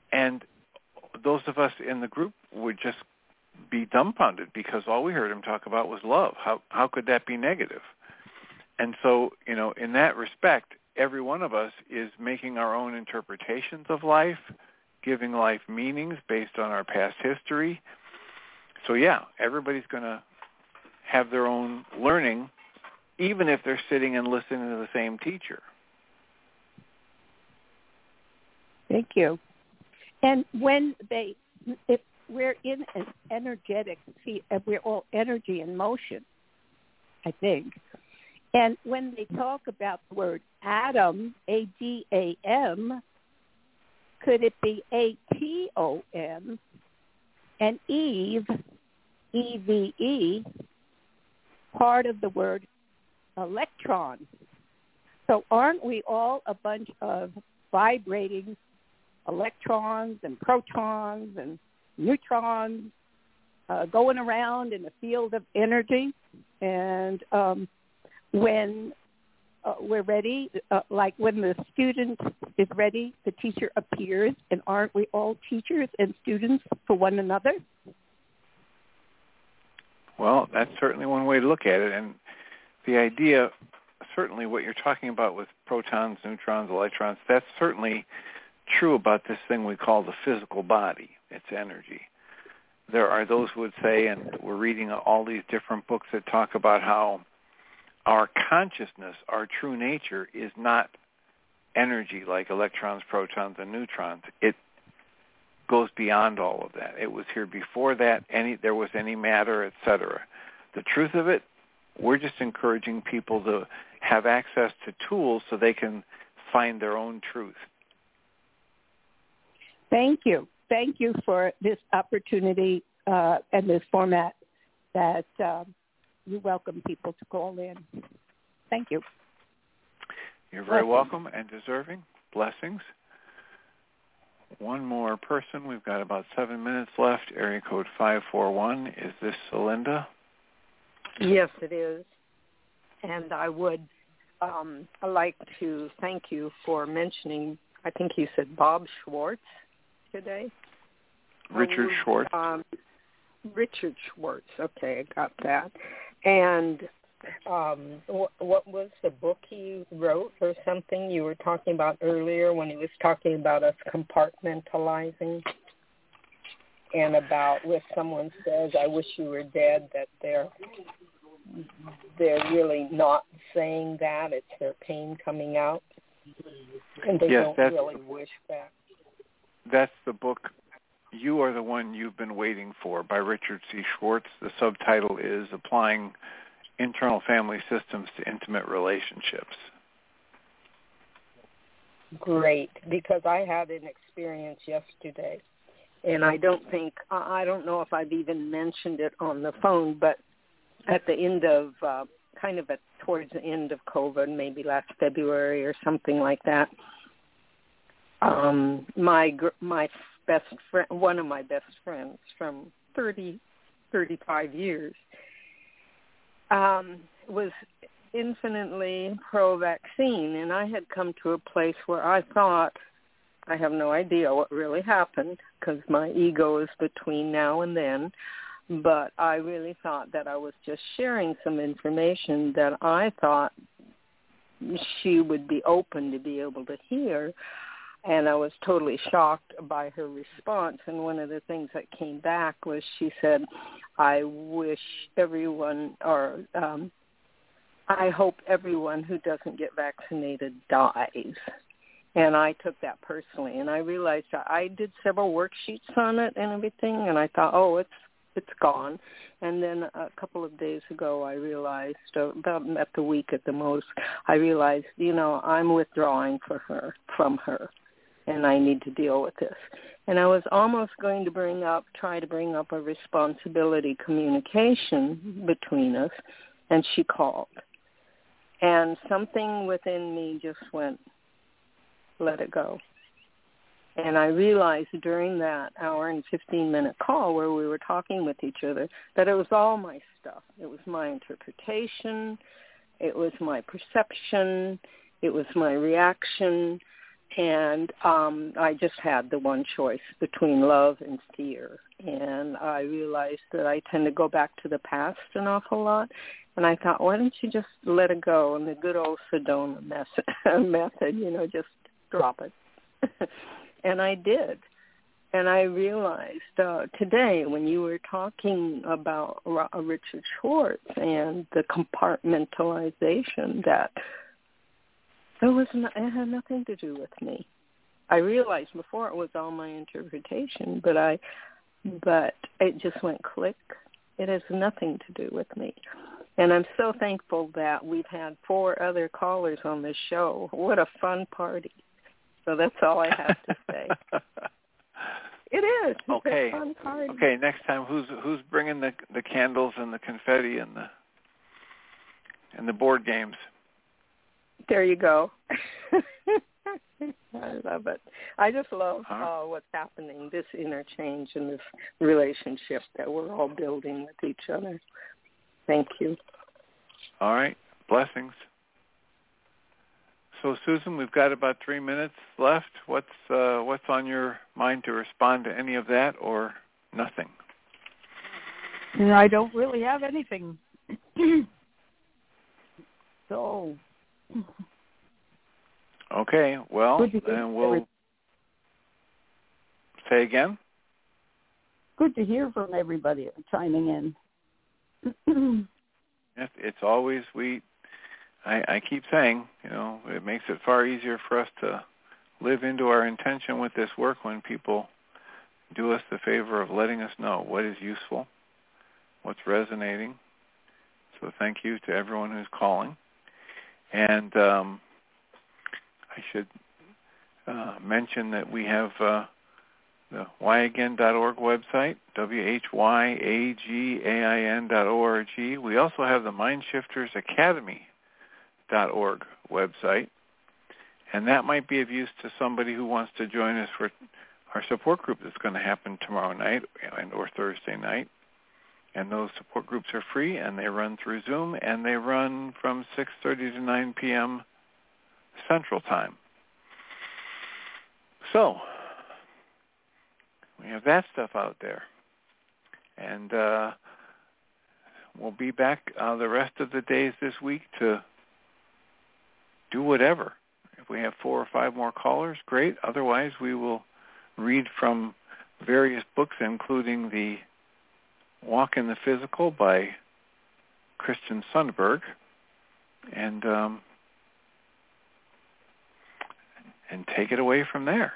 And those of us in the group would just be dumbfounded because all we heard him talk about was love. How how could that be negative? And so, you know, in that respect, every one of us is making our own interpretations of life, giving life meanings based on our past history. So, yeah, everybody's going to have their own learning, even if they're sitting and listening to the same teacher. Thank you. And when they, if we're in an energetic, we're all energy in motion, I think. And when they talk about the word atom, A D A M, could it be A T O M, and Eve, E V E, part of the word electron? So aren't we all a bunch of vibrating electrons and protons and neutrons uh, going around in a field of energy? And um, when uh, we're ready, uh, like when the student is ready, the teacher appears, and aren't we all teachers and students for one another? Well, that's certainly one way to look at it. And the idea, certainly what you're talking about with protons, neutrons, electrons, that's certainly true about this thing we call the physical body. It's energy. There are those who would say, and we're reading all these different books that talk about how our consciousness, our true nature, is not energy like electrons, protons, and neutrons. It goes beyond all of that. It was here before that. Any there was any matter, et cetera. The truth of it, we're just encouraging people to have access to tools so they can find their own truth. Thank you. Thank you for this opportunity uh, and this format that uh, you welcome people to call in. Thank you. You're very Blessings. welcome and deserving. Blessings. One more person. We've got about seven minutes left. Area code five four one. Is this Celinda? Yes, it is. And I would um, like to thank you for mentioning, I think you said Bob Schwartz today. Richard Schwartz. Um, Richard Schwartz. Okay, I got that. And um, what, what was the book he wrote or something you were talking about earlier when he was talking about us compartmentalizing and about if someone says, I wish you were dead, that they're, they're really not saying that. It's their pain coming out. And they yes, don't really wish that. That's the book, You Are the One You've Been Waiting For, by Richard C. Schwartz. The subtitle is Applying Internal Family Systems to Intimate Relationships. Great, because I had an experience yesterday, and I don't think, I don't know if I've even mentioned it on the phone, but at the end of, uh, kind of at towards the end of COVID, maybe last February or something like that, Um, my my best friend, one of my best friends from thirty, thirty-five years, um, was infinitely pro-vaccine, and I had come to a place where I thought, I have no idea what really happened because my ego is between now and then, but I really thought that I was just sharing some information that I thought she would be open to be able to hear. And I was totally shocked by her response. And one of the things that came back was she said, I wish everyone, or um, I hope everyone who doesn't get vaccinated dies. And I took that personally. And I realized I did several worksheets on it and everything. And I thought, oh, it's it's gone. And then a couple of days ago, I realized, about at the week at the most, I realized, you know, I'm withdrawing for her, from her. And I need to deal with this. And I was almost going to bring up, try to bring up a responsibility communication between us, and she called. And something within me just went, let it go. And I realized during that hour and fifteen-minute call where we were talking with each other that it was all my stuff. It was my interpretation. It was my perception. It was my reaction. And um, I just had the one choice between love and fear. And I realized that I tend to go back to the past an awful lot. And I thought, why don't you just let it go? And the good old Sedona method, you know, just drop it. And I did. And I realized uh, today when you were talking about uh, Richard Schwartz and the compartmentalization that it, was not, it had nothing to do with me. I realized before it was all my interpretation, but I, but it just went click. It has nothing to do with me. And I'm so thankful that we've had four other callers on this show. What a fun party. So that's all I have to say. It is. It's okay. a fun party. Okay, next time who's who's bringing the the candles and the confetti and the and the board games? There you go. I love it. I just love uh, what's happening, this interchange and this relationship that we're all building with each other. Thank you. All right. Blessings. So, Susan, we've got about three minutes left. What's uh, what's on your mind to respond to any of that or nothing? I don't really have anything. So. Okay. Well, then we'll say again. Good to hear from everybody chiming in. It's always we. I, I keep saying, you know, it makes it far easier for us to live into our intention with this work when people do us the favor of letting us know what is useful, what's resonating. So thank you to everyone who's calling. And um, I should uh, mention that we have uh, the why again dot org website, W H Y A G A I N dot O R G. We also have the Mindshifters Academy dot org website, and that might be of use to somebody who wants to join us for our support group that's going to happen tomorrow night and or Thursday night. And those support groups are free, and they run through Zoom, and they run from six thirty to nine p.m. Central Time. So we have that stuff out there. And uh, we'll be back uh, the rest of the days this week to do whatever. If we have four or five more callers, great. Otherwise, we will read from various books, including the Walk in the Physical by Christian Sundberg, and um, and take it away from there.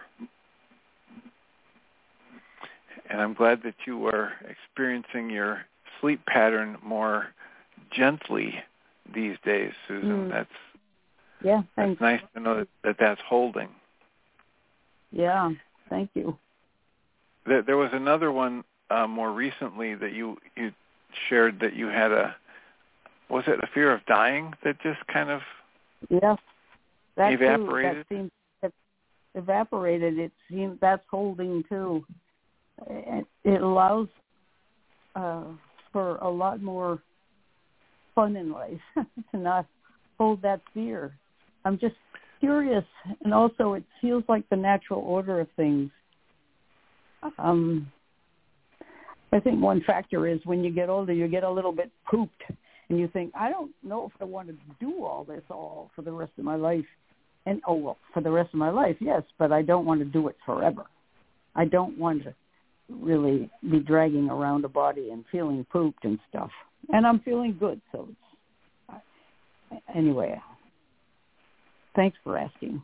And I'm glad that you are experiencing your sleep pattern more gently these days, Susan. Mm. That's Yeah, thanks. It's nice to know that, that that's holding. Yeah, thank you. There, there was another one uh, more recently that you, you shared that you had a, was it a fear of dying that just kind of yeah, that evaporated? Too, that seems, that evaporated. It seems that's holding too. It, it allows uh, for a lot more fun in life to not hold that fear. I'm just curious, and also it feels like the natural order of things. Um, I think one factor is when you get older, you get a little bit pooped, and you think, I don't know if I want to do all this all for the rest of my life. And, oh, well, for the rest of my life, yes, but I don't want to do it forever. I don't want to really be dragging around a body and feeling pooped and stuff. And I'm feeling good, so it's, anyway, thanks for asking.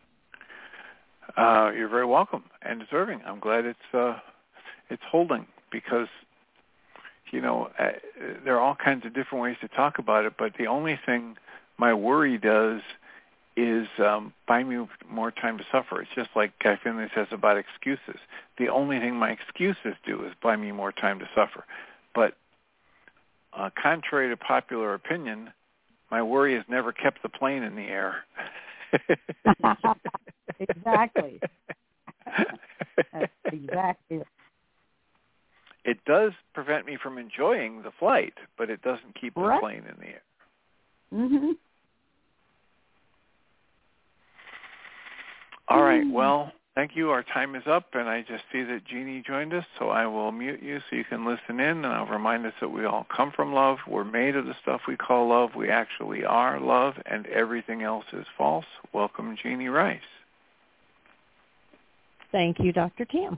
Uh, you're very welcome and deserving. I'm glad it's uh, it's holding because, you know, uh, there are all kinds of different ways to talk about it, but the only thing my worry does is um, buy me more time to suffer. It's just like Guy Finley says about excuses. The only thing my excuses do is buy me more time to suffer. But uh, contrary to popular opinion, my worry has never kept the plane in the air. Exactly. That's exactly. It does prevent me from enjoying the flight, but it doesn't keep right. the plane in the air. Mm-hmm. All right. Well, thank you. Our time is up, and I just see that Jeannie joined us, so I will mute you so you can listen in, and I'll remind us that we all come from love. We're made of the stuff we call love. We actually are love, and everything else is false. Welcome, Jeannie Rice. Thank you, Doctor Tim.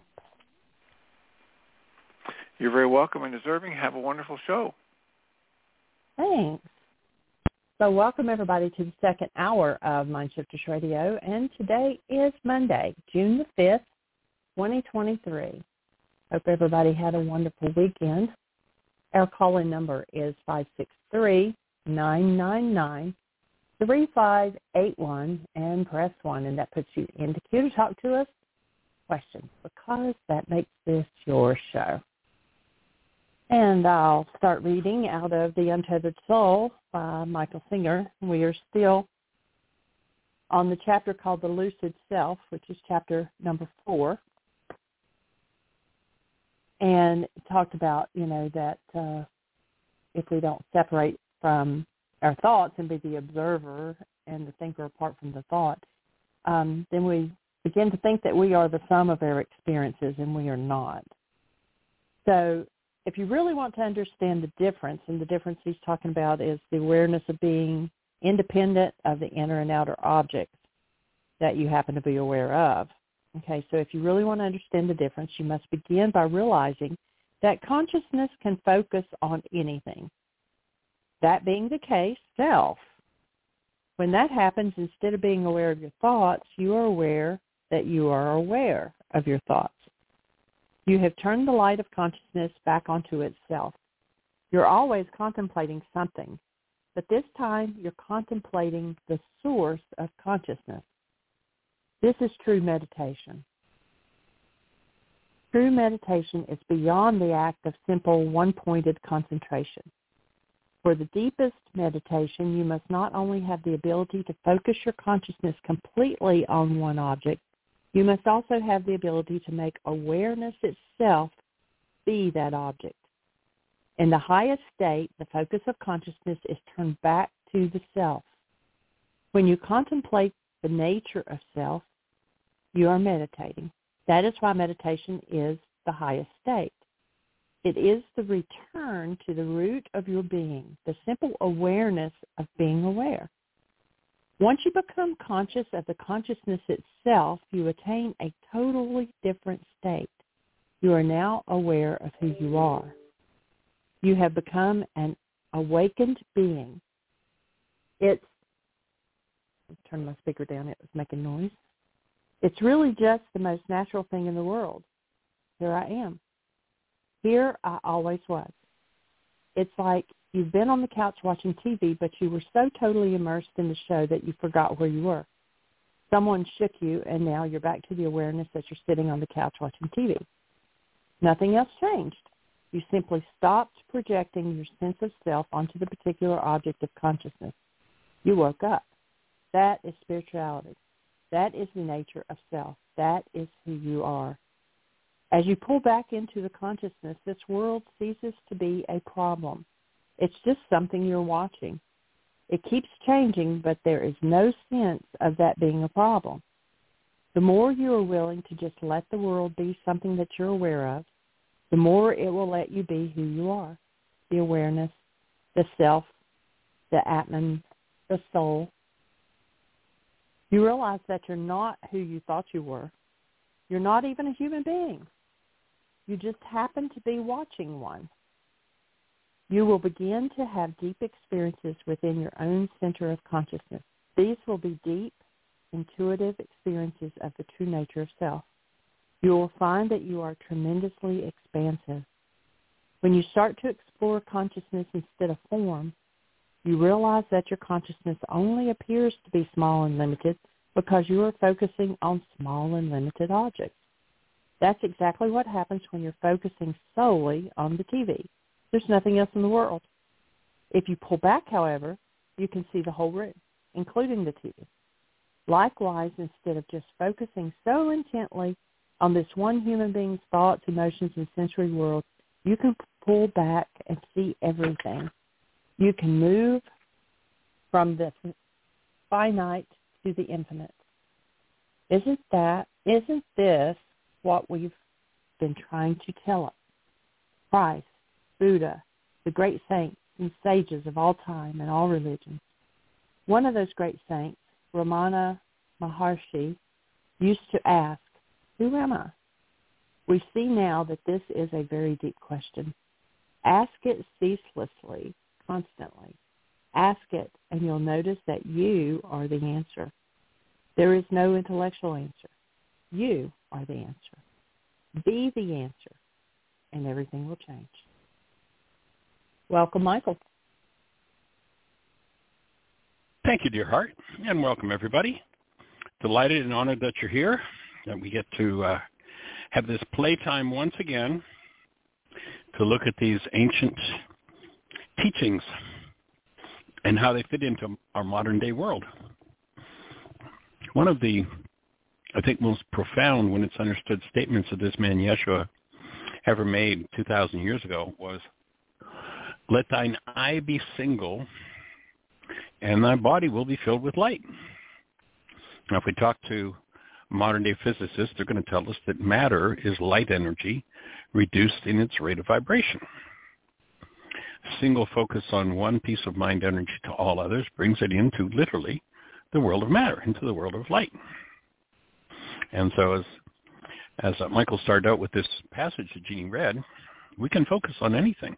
You're very welcome and deserving. Have a wonderful show. Thanks. So welcome, everybody, to the second hour of Mindshifters Radio, and today is Monday, June the fifth, twenty twenty-three. Hope everybody had a wonderful weekend. Our call-in number is five six three, nine nine nine, three five eight one, and press one, and that puts you in the queue to talk to us. Questions, because that makes this your show. And I'll start reading out of The Untethered Soul by Michael Singer. We are still on the chapter called The Lucid Self, which is chapter number four. And it talked about, you know, that uh, if we don't separate from our thoughts and be the observer and the thinker apart from the thought, um, then we begin to think that we are the sum of our experiences, and we are not. So if you really want to understand the difference, and the difference he's talking about is the awareness of being independent of the inner and outer objects that you happen to be aware of. Okay, so if you really want to understand the difference, you must begin by realizing that consciousness can focus on anything. That being the case, self. When that happens, instead of being aware of your thoughts, you are aware that you are aware of your thoughts. You have turned the light of consciousness back onto itself. You're always contemplating something, but this time you're contemplating the source of consciousness. This is true meditation. True meditation is beyond the act of simple one-pointed concentration. For the deepest meditation, you must not only have the ability to focus your consciousness completely on one object, you must also have the ability to make awareness itself be that object. In the highest state, the focus of consciousness is turned back to the self. When you contemplate the nature of self, you are meditating. That is why meditation is the highest state. It is the return to the root of your being, the simple awareness of being aware. Once you become conscious of the consciousness itself, you attain a totally different state. You are now aware of who you are. You have become an awakened being. It's, let's turn my speaker down, it was making noise. It's really just the most natural thing in the world. Here I am. Here I always was. It's like you've been on the couch watching T V, but you were so totally immersed in the show that you forgot where you were. Someone shook you, and now you're back to the awareness that you're sitting on the couch watching T V. Nothing else changed. You simply stopped projecting your sense of self onto the particular object of consciousness. You woke up. That is spirituality. That is the nature of self. That is who you are. As you pull back into the consciousness, this world ceases to be a problem. It's just something you're watching. It keeps changing, but there is no sense of that being a problem. The more you are willing to just let the world be something that you're aware of, the more it will let you be who you are, the awareness, the self, the Atman, the soul. You realize that you're not who you thought you were. You're not even a human being. You just happen to be watching one. You will begin to have deep experiences within your own center of consciousness. These will be deep, intuitive experiences of the true nature of self. You will find that you are tremendously expansive. When you start to explore consciousness instead of form, you realize that your consciousness only appears to be small and limited because you are focusing on small and limited objects. That's exactly what happens when you're focusing solely on the T V. There's nothing else in the world. If you pull back, however, you can see the whole room, including the T V. Likewise, instead of just focusing so intently on this one human being's thoughts, emotions, and sensory world, you can pull back and see everything. You can move from the finite to the infinite. Isn't that, isn't this what we've been trying to tell us? Christ, Buddha, the great saints and sages of all time and all religions. One of those great saints, Ramana Maharshi, used to ask, who am I? We see now that this is a very deep question. Ask it ceaselessly, constantly. Ask it, and you'll notice that you are the answer. There is no intellectual answer. You are the answer. Be the answer, and everything will change. Welcome, Michael. Thank you, dear heart, and welcome, everybody. Delighted and honored that you're here, that we get to uh, have this playtime once again to look at these ancient teachings and how they fit into our modern-day world. One of the, I think, most profound, when it's understood, statements that this man Yeshua ever made two thousand years ago was, let thine eye be single, and thy body will be filled with light. Now, if we talk to modern-day physicists, they're going to tell us that matter is light energy reduced in its rate of vibration. Single focus on one piece of mind energy to all others brings it into, literally, the world of matter, into the world of light. And so as as uh, Michael started out with this passage that Jeannie read, we can focus on anything.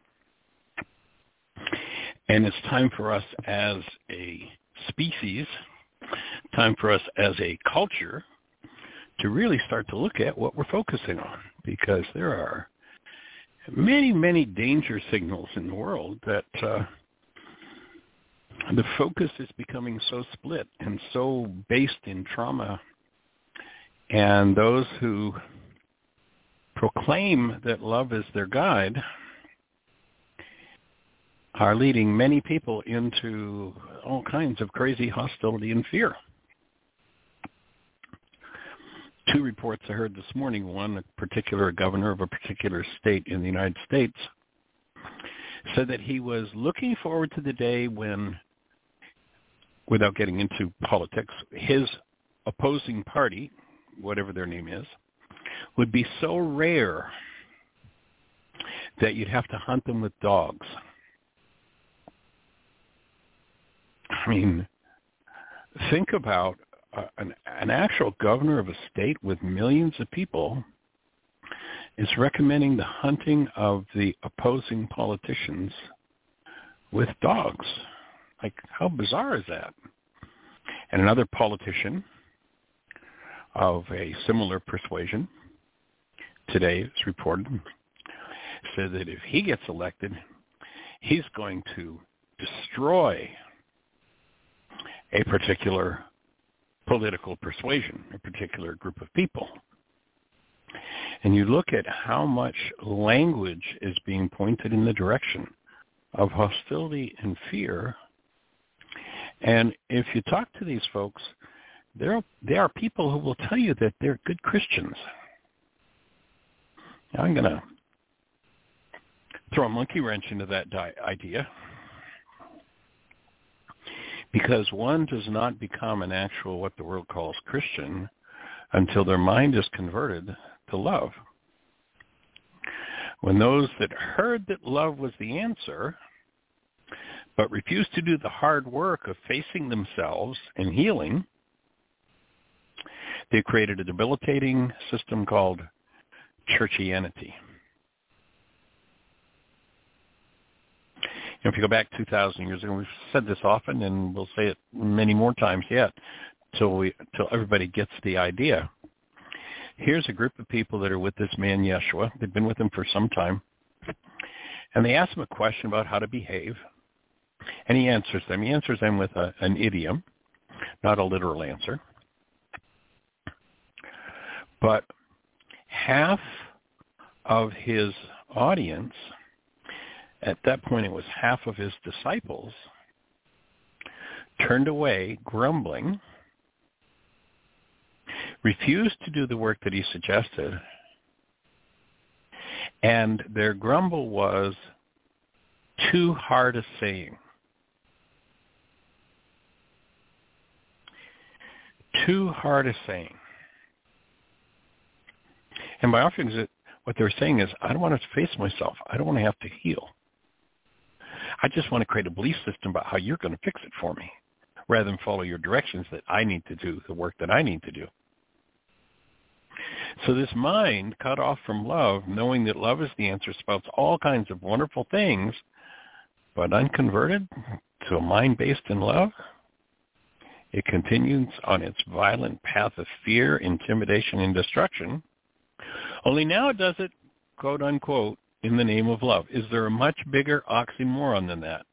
And it's time for us as a species, time for us as a culture to really start to look at what we're focusing on, because there are many, many danger signals in the world that uh, the focus is becoming so split and so based in trauma. And those who proclaim that love is their guide are leading many people into all kinds of crazy hostility and fear. Two reports I heard this morning, one, a particular governor of a particular state in the United States, said that he was looking forward to the day when, without getting into politics, his opposing party, whatever their name is, would be so rare that you'd have to hunt them with dogs. I mean, think about uh, an, an actual governor of a state with millions of people is recommending the hunting of the opposing politicians with dogs. Like, how bizarre is that? And another politician of a similar persuasion, today it's reported, said that if he gets elected, he's going to destroy a particular political persuasion, a particular group of people. And you look at how much language is being pointed in the direction of hostility and fear. And if you talk to these folks, there are, there are people who will tell you that they're good Christians. Now I'm going to throw a monkey wrench into that di- idea. Because one does not become an actual, what the world calls Christian, until their mind is converted to love. When those that heard that love was the answer, but refused to do the hard work of facing themselves and healing, they created a debilitating system called churchianity. If you go back two thousand years ago, we've said this often, and we'll say it many more times yet, till we, till everybody gets the idea. Here's a group of people that are with this man Yeshua. They've been with him for some time, and they ask him a question about how to behave, and he answers them. He answers them with a, an idiom, not a literal answer. But half of his audience, at that point it was half of his disciples, turned away grumbling, refused to do the work that he suggested, and their grumble was too hard a saying. Too hard a saying. And by offering it, what they're saying is, I don't want to face myself. I don't want to have to heal. I just want to create a belief system about how you're going to fix it for me, rather than follow your directions that I need to do the work that I need to do. So this mind cut off from love, knowing that love is the answer, spouts all kinds of wonderful things, but unconverted to a mind based in love, it continues on its violent path of fear, intimidation, and destruction. Only now it does it, quote unquote, in the name of love. Is there a much bigger oxymoron than that?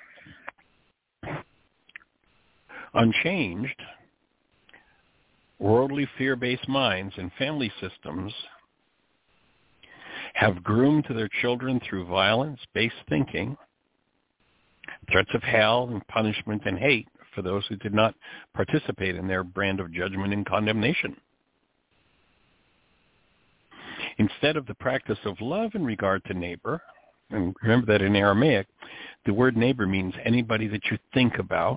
Unchanged, worldly fear-based minds and family systems have groomed their children through violence-based thinking, threats of hell and punishment and hate for those who did not participate in their brand of judgment and condemnation. Instead of the practice of love in regard to neighbor, and remember that in Aramaic, the word neighbor means anybody that you think about.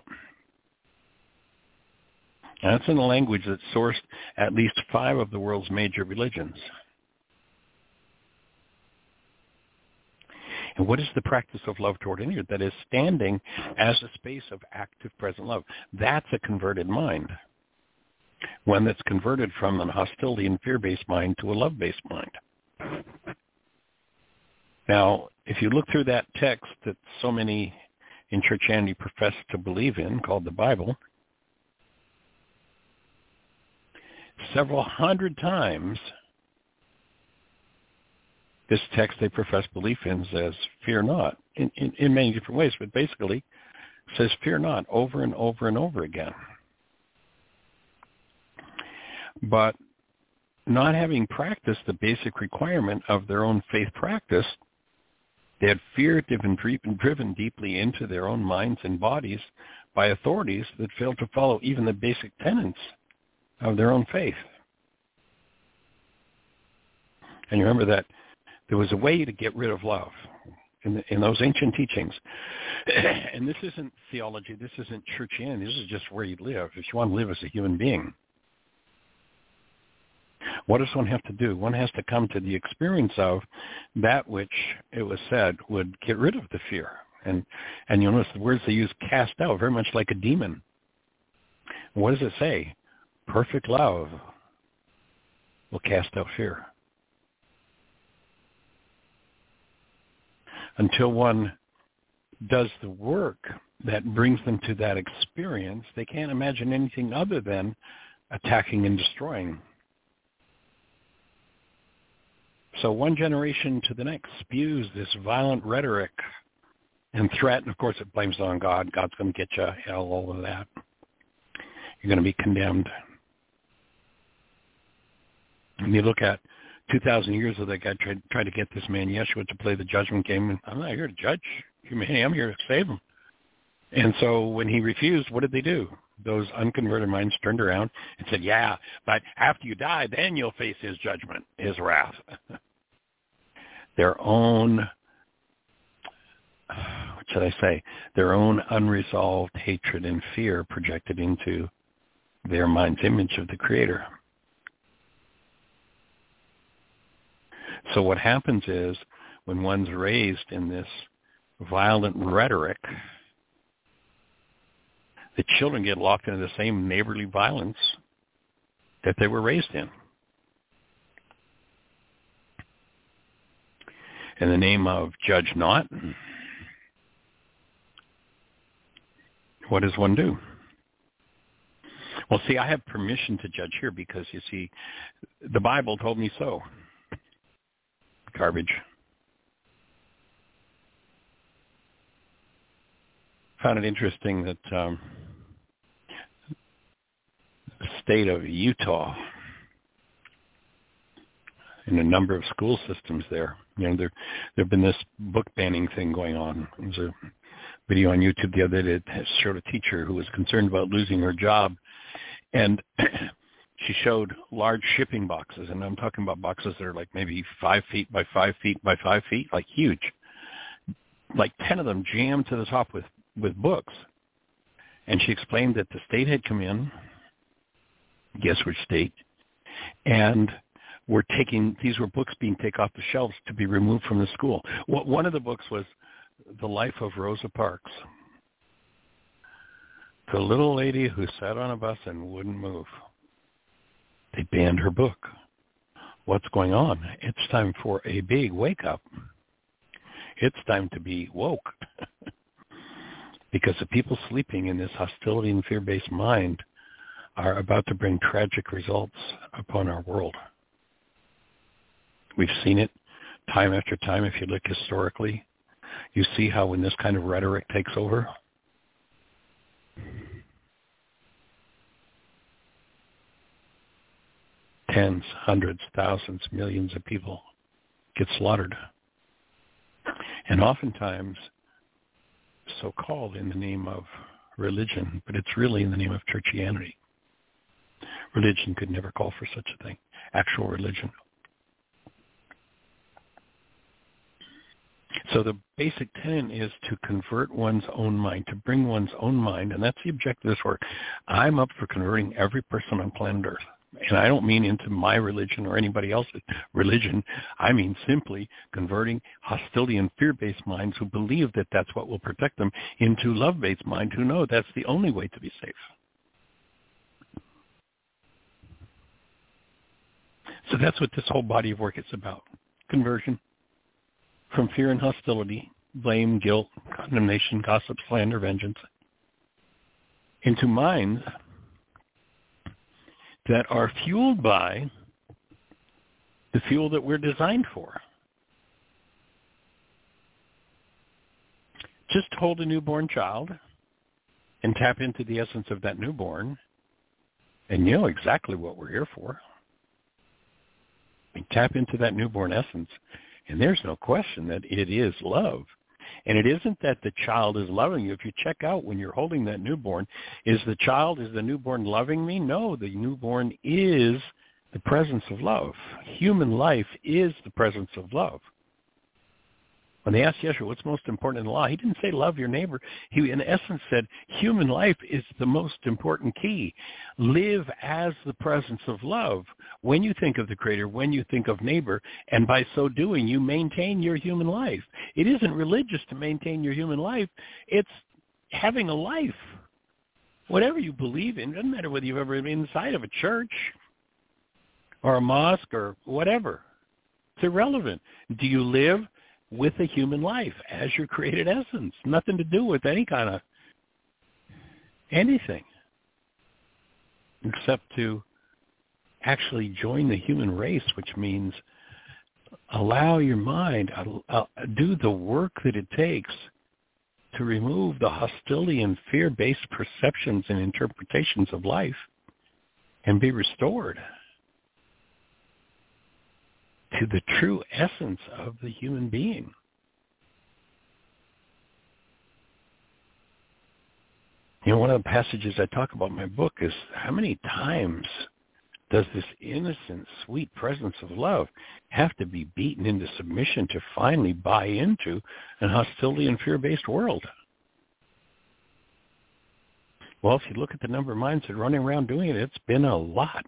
And that's in a language that sourced at least five of the world's major religions. And what is the practice of love toward any other? That is standing as a space of active present love. That's a converted mind. One that's converted from an hostility and fear-based mind to a love-based mind. Now, if you look through that text that so many in Christianity profess to believe in, called the Bible, several hundred times this text they profess belief in says, fear not, in, in, in many different ways, but basically says fear not over and over and over again. But not having practiced the basic requirement of their own faith practice, they had fear driven, driven deeply into their own minds and bodies by authorities that failed to follow even the basic tenets of their own faith. And you remember that there was a way to get rid of love in, the, in those ancient teachings. And this isn't theology, this isn't Christianity, this is just where you live, if you want to live as a human being. What does one have to do? One has to come to the experience of that which, it was said, would get rid of the fear. And and you'll notice the words they use, cast out, very much like a demon. What does it say? Perfect love will cast out fear. Until one does the work that brings them to that experience, they can't imagine anything other than attacking and destroying. So one generation to the next spews this violent rhetoric and threat, and of course it blames it on God. God's going to get you, hell, all of that. You're going to be condemned. And you look at two thousand years ago, that guy tried, tried to get this man Yeshua to play the judgment game, and I'm not here to judge humanity, I'm here to save him. And so when he refused, what did they do? Those unconverted minds turned around and said, yeah, but after you die, then you'll face his judgment, his wrath. Their own, what should I say, their own unresolved hatred and fear projected into their mind's image of the Creator. So what happens is when one's raised in this violent rhetoric, the children get locked into the same neighborly violence that they were raised in. In the name of judge not, what does one do? Well, see, I have permission to judge here because, you see, the Bible told me so. Garbage. Found it interesting that um, the state of Utah, in a number of school systems there, you know, there there've been this book banning thing going on. There was a video on YouTube the other day that showed a teacher who was concerned about losing her job, and she showed large shipping boxes, and I'm talking about boxes that are like maybe five feet by five feet by five feet, like huge, like ten of them jammed to the top with with books. And she explained that the state had come in, guess which state, and were taking, these were books being taken off the shelves to be removed from the school. One of the books was The Life of Rosa Parks, the little lady who sat on a bus and wouldn't move. They banned her book. What's going on? It's time for a big wake-up. It's time to be woke. Because the people sleeping in this hostility and fear-based mind are about to bring tragic results upon our world. We've seen it time after time. If you look historically, you see how when this kind of rhetoric takes over, tens, hundreds, thousands, millions of people get slaughtered. And oftentimes, so-called in the name of religion, but it's really in the name of churchianity. Religion could never call for such a thing, actual religion. So the basic tenet is to convert one's own mind, to bring one's own mind, and that's the objective of this work. I'm up for converting every person on planet Earth. And I don't mean into my religion or anybody else's religion. I mean simply converting hostility and fear-based minds who believe that that's what will protect them into love-based minds who know that's the only way to be safe. So that's what this whole body of work is about. Conversion from fear and hostility, blame, guilt, condemnation, gossip, slander, vengeance, into minds that are fueled by the fuel that we're designed for. Just hold a newborn child and tap into the essence of that newborn, and you know exactly what we're here for. We tap into that newborn essence, and there's no question that it is love. And it isn't that the child is loving you. If you check out when you're holding that newborn, is the child, is the newborn loving me? No, the newborn is the presence of love. Human life is the presence of love. When they asked Yeshua, what's most important in the law? He didn't say love your neighbor. He, in essence, said human life is the most important key. Live as the presence of love when you think of the Creator, when you think of neighbor, and by so doing, you maintain your human life. It isn't religious to maintain your human life. It's having a life. Whatever you believe in, doesn't matter whether you've ever been inside of a church or a mosque or whatever. It's irrelevant. Do you live with a human life as your created essence? Nothing to do with any kind of anything except to actually join the human race, which means allow your mind, uh, do the work that it takes to remove the hostility and fear-based perceptions and interpretations of life and be restored to the true essence of the human being. You know, one of the passages I talk about in my book is how many times does this innocent, sweet presence of love have to be beaten into submission to finally buy into an hostility and fear-based world? Well, if you look at the number of minds that are running around doing it, it's been a lot.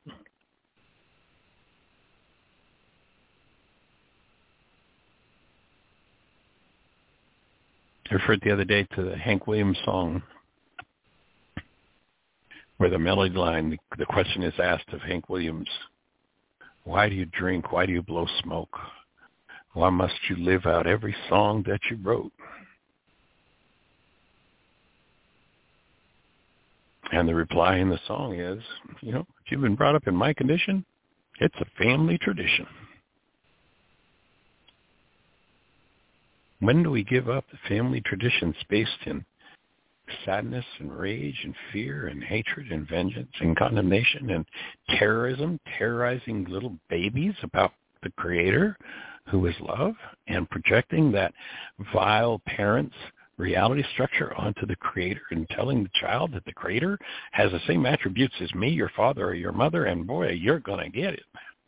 I referred the other day to the Hank Williams song where the melody line, the question is asked of Hank Williams, why do you drink? Why do you blow smoke? Why must you live out every song that you wrote? And the reply in the song is, you know, if you've been brought up in my condition, it's a family tradition. When do we give up the family traditions based in sadness and rage and fear and hatred and vengeance and condemnation and terrorism, terrorizing little babies about the Creator who is love and projecting that vile parent's reality structure onto the Creator and telling the child that the Creator has the same attributes as me, your father or your mother, and boy, you're going to get it.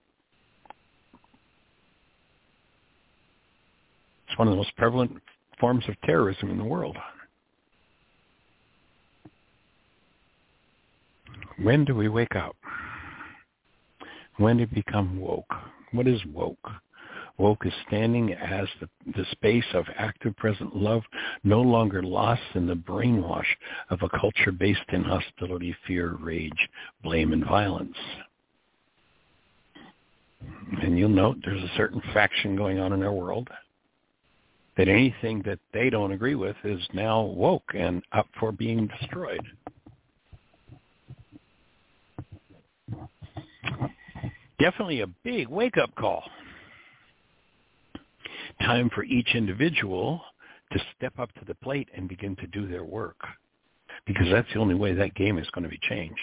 It's one of the most prevalent forms of terrorism in the world. When do we wake up? When do we become woke? What is woke? Woke is standing as the, the space of active present love, no longer lost in the brainwash of a culture based in hostility, fear, rage, blame, and violence. And you'll note there's a certain faction going on in our world that anything that they don't agree with is now woke and up for being destroyed. Definitely a big wake-up call. Time for each individual to step up to the plate and begin to do their work, because that's the only way that game is going to be changed.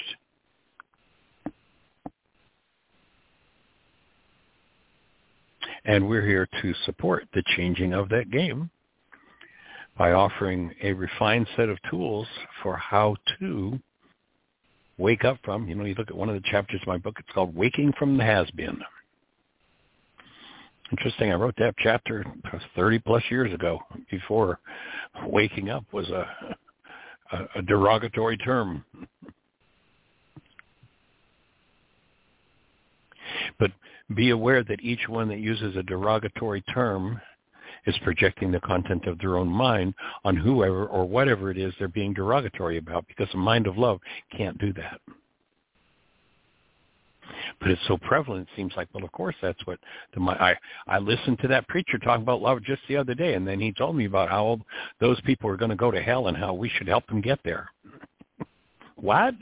And we're here to support the changing of that game by offering a refined set of tools for how to wake up from, you know, you look at one of the chapters of my book, it's called Waking from the Has-Been. Interesting, I wrote that chapter thirty plus years ago, before waking up was a, a, a derogatory term. But be aware that each one that uses a derogatory term is projecting the content of their own mind on whoever or whatever it is they're being derogatory about, because a mind of love can't do that. But it's so prevalent, it seems like, well, of course, that's what the, I, I listened to that preacher talk about love just the other day, and then he told me about how those people are going to go to hell and how we should help them get there. What?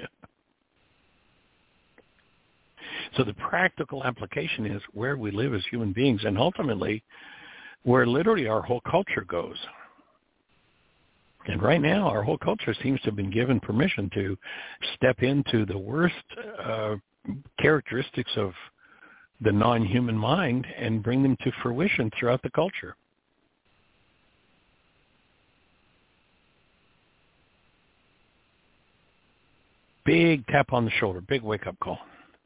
So the practical application is where we live as human beings, and ultimately where literally our whole culture goes. And right now, our whole culture seems to have been given permission to step into the worst uh, characteristics of the non-human mind and bring them to fruition throughout the culture. Big tap on the shoulder, big wake-up call.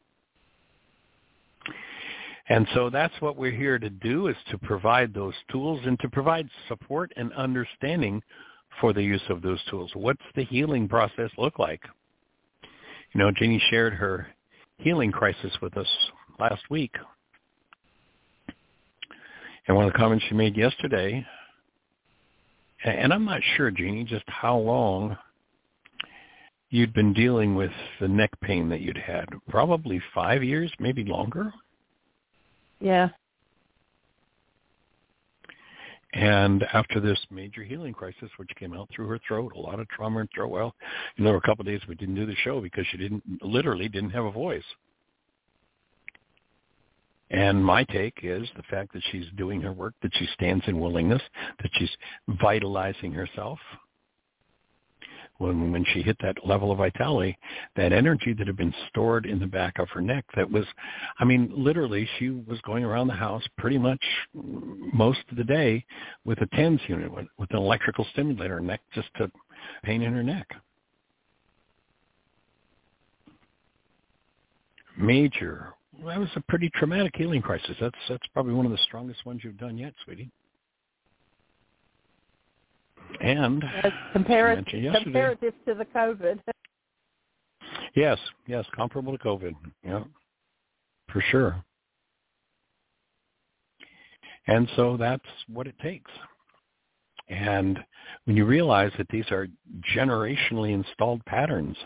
And so that's what we're here to do, is to provide those tools and to provide support and understanding for the use of those tools. What's the healing process look like? You know, Jeannie shared her healing crisis with us last week. And one of the comments she made yesterday, and I'm not sure, Jeannie, just how long you'd been dealing with the neck pain that you'd had. Probably five years, maybe longer. Yeah. And after this major healing crisis, which came out through her throat, a lot of trauma in her throat, well, you know, there were a couple of days we didn't do the show because she didn't, literally didn't have a voice. And my take is the fact that she's doing her work, that she stands in willingness, that she's vitalizing herself. When when she hit that level of vitality, that energy that had been stored in the back of her neck, that was, I mean, literally, she was going around the house pretty much most of the day with a TENS unit, with, with an electrical stimulator, neck just to pain in her neck. Major. Well, that was a pretty traumatic healing crisis. That's that's probably one of the strongest ones you've done yet, sweetie. And uh, comparative, comparative to the COVID. Yes, yes, comparable to COVID. Yeah, for sure. And so that's what it takes. And when you realize that these are generationally installed patterns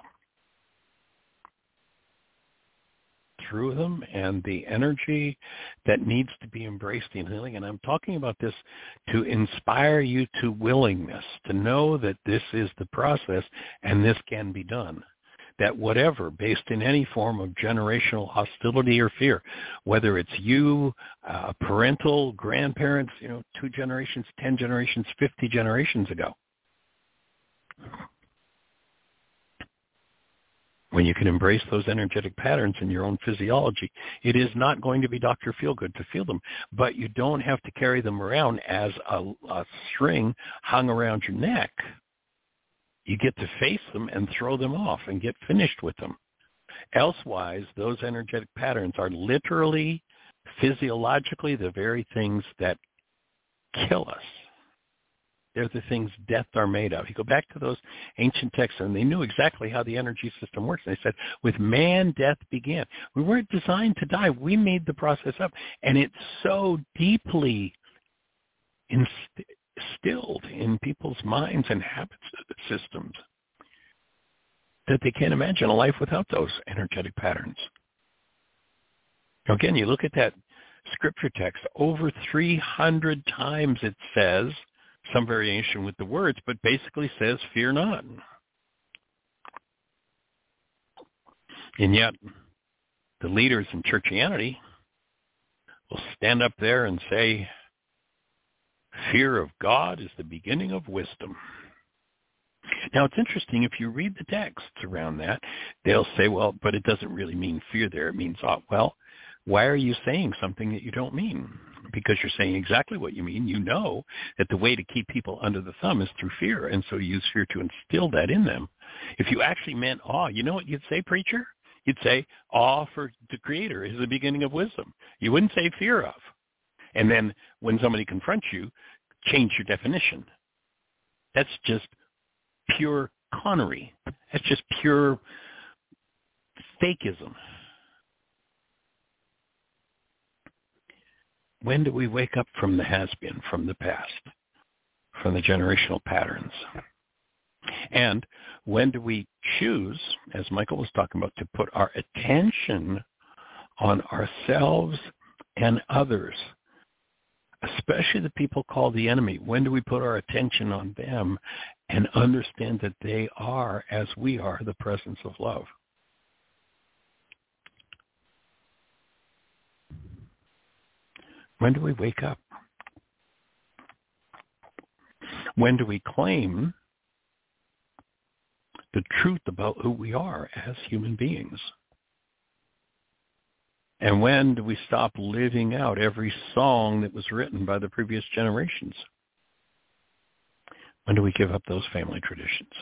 through them, and the energy that needs to be embraced in healing. And I'm talking about this to inspire you to willingness, to know that this is the process and this can be done. That whatever, based in any form of generational hostility or fear, whether it's you, uh, parental, grandparents, you know, two generations, ten generations, fifty generations ago, when you can embrace those energetic patterns in your own physiology, it is not going to be Doctor Feelgood to feel them, but you don't have to carry them around as a, a string hung around your neck. You get to face them and throw them off and get finished with them. Elsewise, those energetic patterns are literally, physiologically, the very things that kill us. They're the things death are made of. You go back to those ancient texts, and they knew exactly how the energy system works. They said, with man, death began. We weren't designed to die. We made the process up. And it's so deeply instilled in people's minds and habit systems that they can't imagine a life without those energetic patterns. Now, again, you look at that scripture text, over three hundred times it says, some variation with the words, but basically says, fear not. And yet, the leaders in churchianity will stand up there and say, fear of God is the beginning of wisdom. Now, it's interesting, if you read the texts around that, they'll say, well, but it doesn't really mean fear there. It means, oh, well, why are you saying something that you don't mean? Because you're saying exactly what you mean. You know that the way to keep people under the thumb is through fear, and so you use fear to instill that in them. If you actually meant awe, you know what you'd say, preacher? You'd say awe for the Creator is the beginning of wisdom. You wouldn't say fear of. And then when somebody confronts you, change your definition. That's just pure connery. That's just pure fakeism. When do we wake up from the has-been, from the past, from the generational patterns? And when do we choose, as Michael was talking about, to put our attention on ourselves and others, especially the people called the enemy? When do we put our attention on them and understand that they are, as we are, the presence of love? When do we wake up? When do we claim the truth about who we are as human beings? And when do we stop living out every song that was written by the previous generations? When do we give up those family traditions?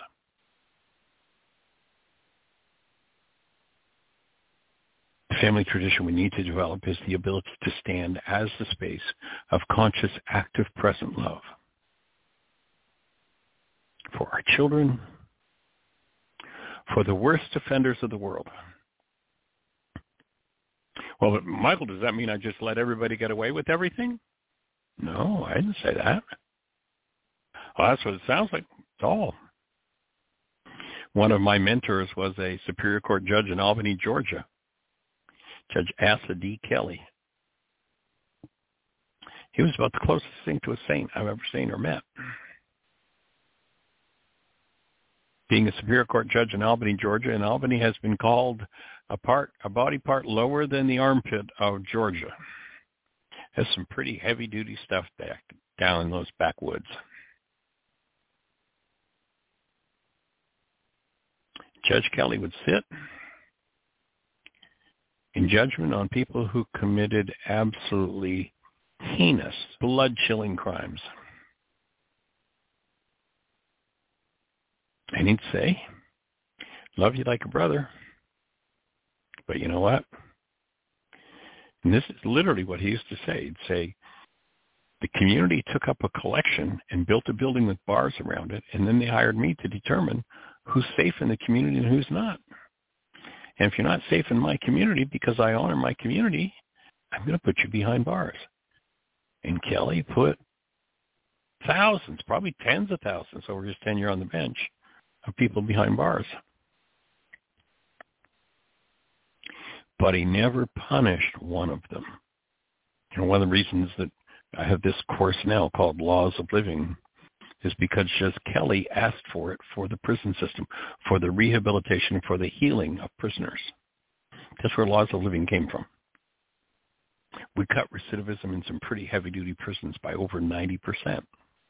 The family tradition we need to develop is the ability to stand as the space of conscious, active, present love for our children, for the worst offenders of the world. Well, but Michael, does that mean I just let everybody get away with everything? No, I didn't say that. Well, that's what it sounds like. It's all. One of my mentors was a Superior Court judge in Albany, Georgia, Judge Asa D. Kelly. He was about the closest thing to a saint I've ever seen or met. Being a Superior Court judge in Albany, Georgia, and Albany has been called a part, a body part lower than the armpit of Georgia. Has some pretty heavy-duty stuff back down in those backwoods. Judge Kelly would sit in judgment on people who committed absolutely heinous, blood-chilling crimes. And he'd say, love you like a brother, but you know what? And this is literally what he used to say. He'd say, the community took up a collection and built a building with bars around it, and then they hired me to determine who's safe in the community and who's not. And if you're not safe in my community because I honor my community, I'm going to put you behind bars. And Kelly put thousands, probably tens of thousands over his tenure on the bench of people behind bars. But he never punished one of them. And one of the reasons that I have this course now called Laws of Living is because Judge Kelly asked for it for the prison system, for the rehabilitation, for the healing of prisoners. That's where Laws of Living came from. We cut recidivism in some pretty heavy-duty prisons by over ninety percent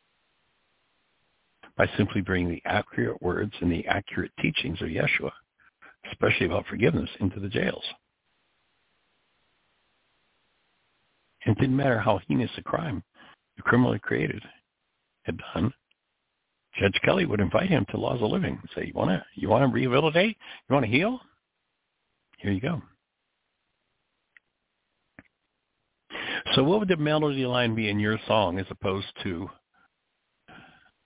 by simply bringing the accurate words and the accurate teachings of Yeshua, especially about forgiveness, into the jails. And it didn't matter how heinous a crime the criminal had created had done. Judge Kelly would invite him to Laws of Living and say, you want to you want to rehabilitate? You want to heal? Here you go. So what would the melody line be in your song as opposed to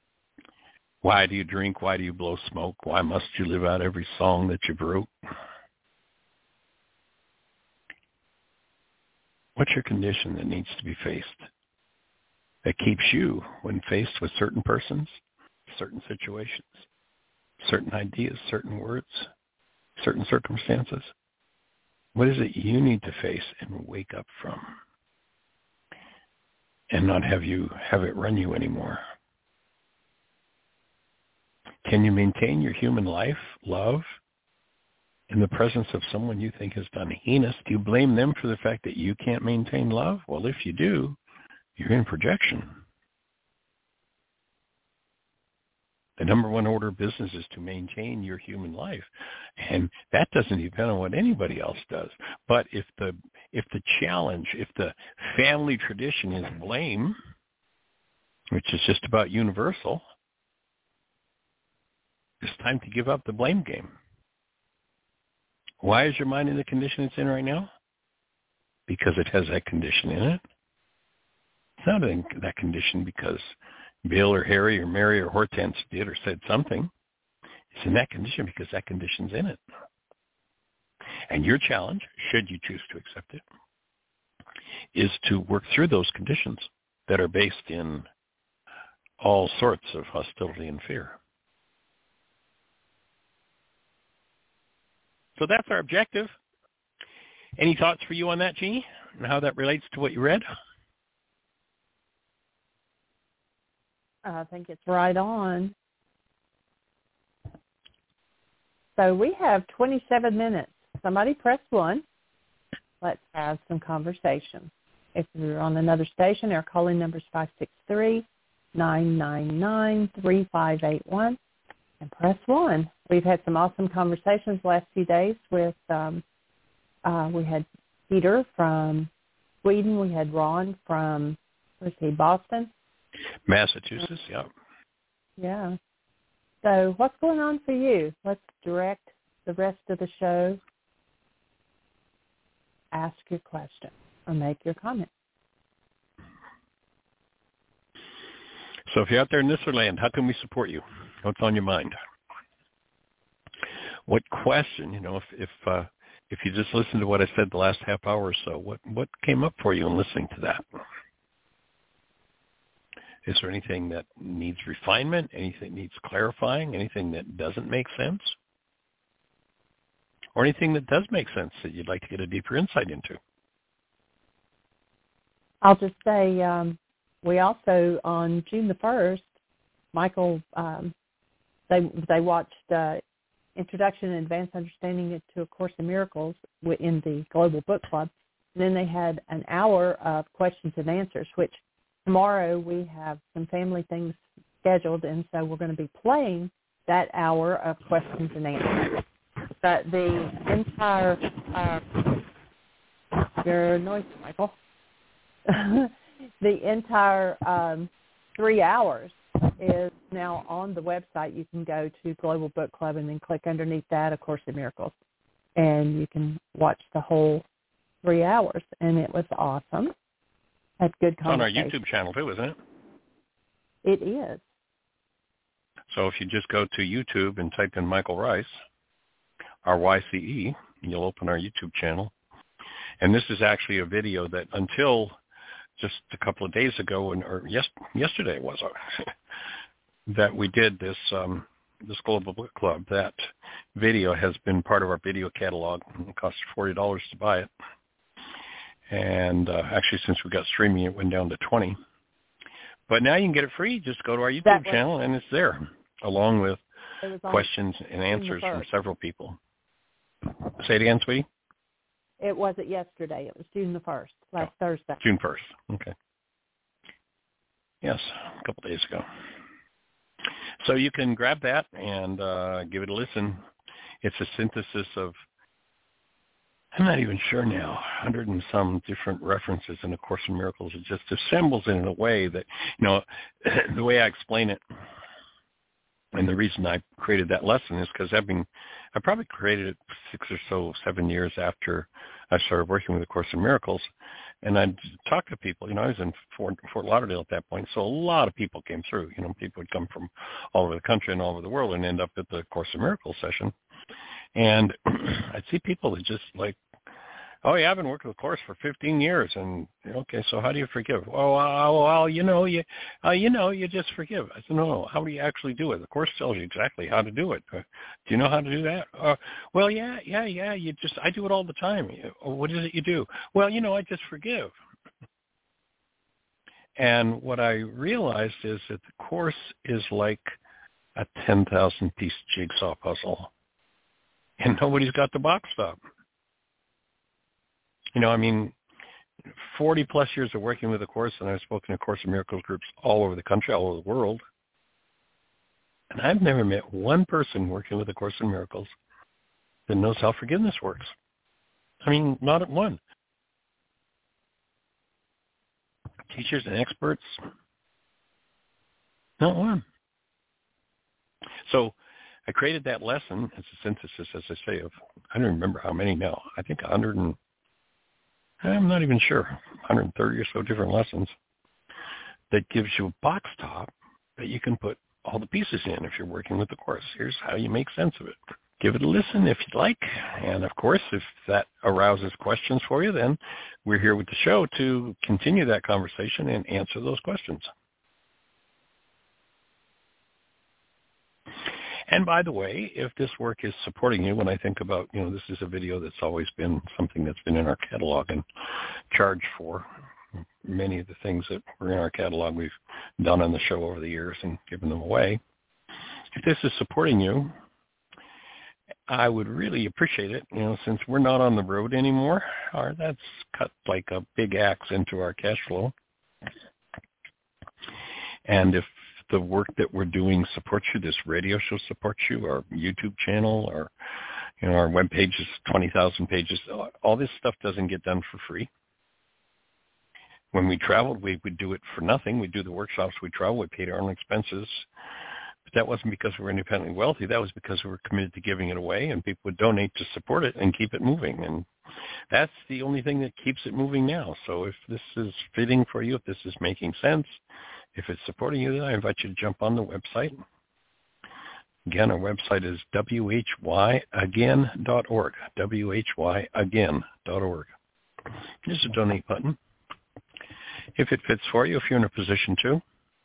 Why do you drink? Why do you blow smoke? Why must you live out every song that you wrote? What's your condition that needs to be faced, that keeps you, when faced with certain persons, certain situations, certain ideas, certain words, certain circumstances? What is it you need to face and wake up from and not have you have it run you anymore? Can you maintain your human life, love, in the presence of someone you think has done heinous? Do you blame them for the fact that you can't maintain love? Well, if you do, you're in projection. The number one order of business is to maintain your human life. And that doesn't depend on what anybody else does. But if the if the challenge, if the family tradition is blame, which is just about universal, it's time to give up the blame game. Why is your mind in the condition it's in right now? Because it has that condition in it. It's not in that condition because Bill or Harry or Mary or Hortense did or said something. It's in that condition because that condition's in it. And your challenge, should you choose to accept it, is to work through those conditions that are based in all sorts of hostility and fear. So that's our objective. Any thoughts for you on that, Jeannie, and how that relates to what you read? I think it's right on. So we have twenty-seven minutes. Somebody press one. Let's have some conversation. If you're on another station, our calling number is five six three, nine nine nine, three five eight one. And press one. We've had some awesome conversations the last few days with, um, uh, we had Peter from Sweden. We had Ron from, where's he, Boston? Massachusetts, yeah. Yeah. So what's going on for you? Let's direct the rest of the show. Ask your question or make your comment. So if you're out there in this land, how can we support you? What's on your mind? What question, you know, if if uh, if you just listened to what I said the last half hour or so, what, what came up for you in listening to that? Is there anything that needs refinement, anything that needs clarifying, anything that doesn't make sense? Or anything that does make sense that you'd like to get a deeper insight into? I'll just say um, we also, on June the first, Michael, um, they they watched uh, Introduction and Advanced Understanding to A Course in Miracles in the Global Book Club. And then they had an hour of questions and answers, which tomorrow we have some family things scheduled, and so we're going to be playing that hour of questions and answers. But the entire, uh, your noise, Michael, the entire um, three hours is now on the website. You can go to Global Book Club and then click underneath that, A Course in Miracles, and you can watch the whole three hours, and it was awesome. Had good conversation. It's on our YouTube channel too, isn't it? It is. So if you just go to YouTube and type in Michael Rice, R Y C E, you'll open our YouTube channel. And this is actually a video that until just a couple of days ago, and or yes, yesterday was, that we did this um, this Global Book Club. That video has been part of our video catalog. It costs forty dollars to buy it. And uh, actually, since we got streaming, it went down to twenty dollars. But now you can get it free. Just go to our YouTube was, channel, and it's there, along with questions and answers from several people. Say it again, sweetie. It wasn't yesterday. It was June the first, last oh, Thursday. June first. Okay. Yes, a couple days ago. So you can grab that and uh, give it a listen. It's a synthesis of, I'm not even sure now, one hundred and some different references in A Course in Miracles. It just assembles it in a way that, you know, the way I explain it, And the reason I created that lesson is because having, I probably created it six or so, seven years after I started working with A Course in Miracles. And I'd talk to people, you know, I was in Fort, Fort Lauderdale at that point, so a lot of people came through. You know, people would come from all over the country and all over the world and end up at the Course in Miracles session. And I'd see people that just like, oh, yeah, I've been working with Course for fifteen years, and okay, so how do you forgive? Oh, well, well you know, you, uh, you know, you just forgive. I said, no, no, how do you actually do it? The Course tells you exactly how to do it. Uh, do you know how to do that? Uh, well, yeah, yeah, yeah. You just, I do it all the time. Oh, what is it you do? Well, you know, I just forgive. And what I realized is that the Course is like a ten thousand piece jigsaw puzzle, and nobody's got the box top. You know, I mean, forty plus years of working with the Course, and I've spoken to Course in Miracles groups all over the country, all over the world. And I've never met one person working with the Course in Miracles that knows how forgiveness works. I mean, not at one. Teachers and experts, not one. So I created that lesson as a synthesis, as I say, of, I don't remember how many now. I think one hundred and I'm not even sure, one hundred thirty or so different lessons that gives you a box top that you can put all the pieces in if you're working with the Course. Here's how you make sense of it. Give it a listen if you'd like. And, of course, if that arouses questions for you, then we're here with the show to continue that conversation and answer those questions. And by the way, if this work is supporting you, when I think about, you know, this is a video that's always been something that's been in our catalog and charged for. Many of the things that were in our catalog we've done on the show over the years and given them away. If this is supporting you, I would really appreciate it, you know, since we're not on the road anymore, or that's cut like a big axe into our cash flow. And if the work that we're doing supports you, this radio show supports you, our YouTube channel, our, you know, our web page is twenty thousand pages. All this stuff doesn't get done for free. When we traveled, we would do it for nothing. We do the workshops, we travel, we paid our own expenses. But that wasn't because we were independently wealthy. That was because we were committed to giving it away, and people would donate to support it and keep it moving. And that's the only thing that keeps it moving now. So if this is fitting for you, if this is making sense, if it's supporting you, then I invite you to jump on the website. Again, our website is w h y again dot org, w h y again dot org. There's a donate button. If it fits for you, if you're in a position to.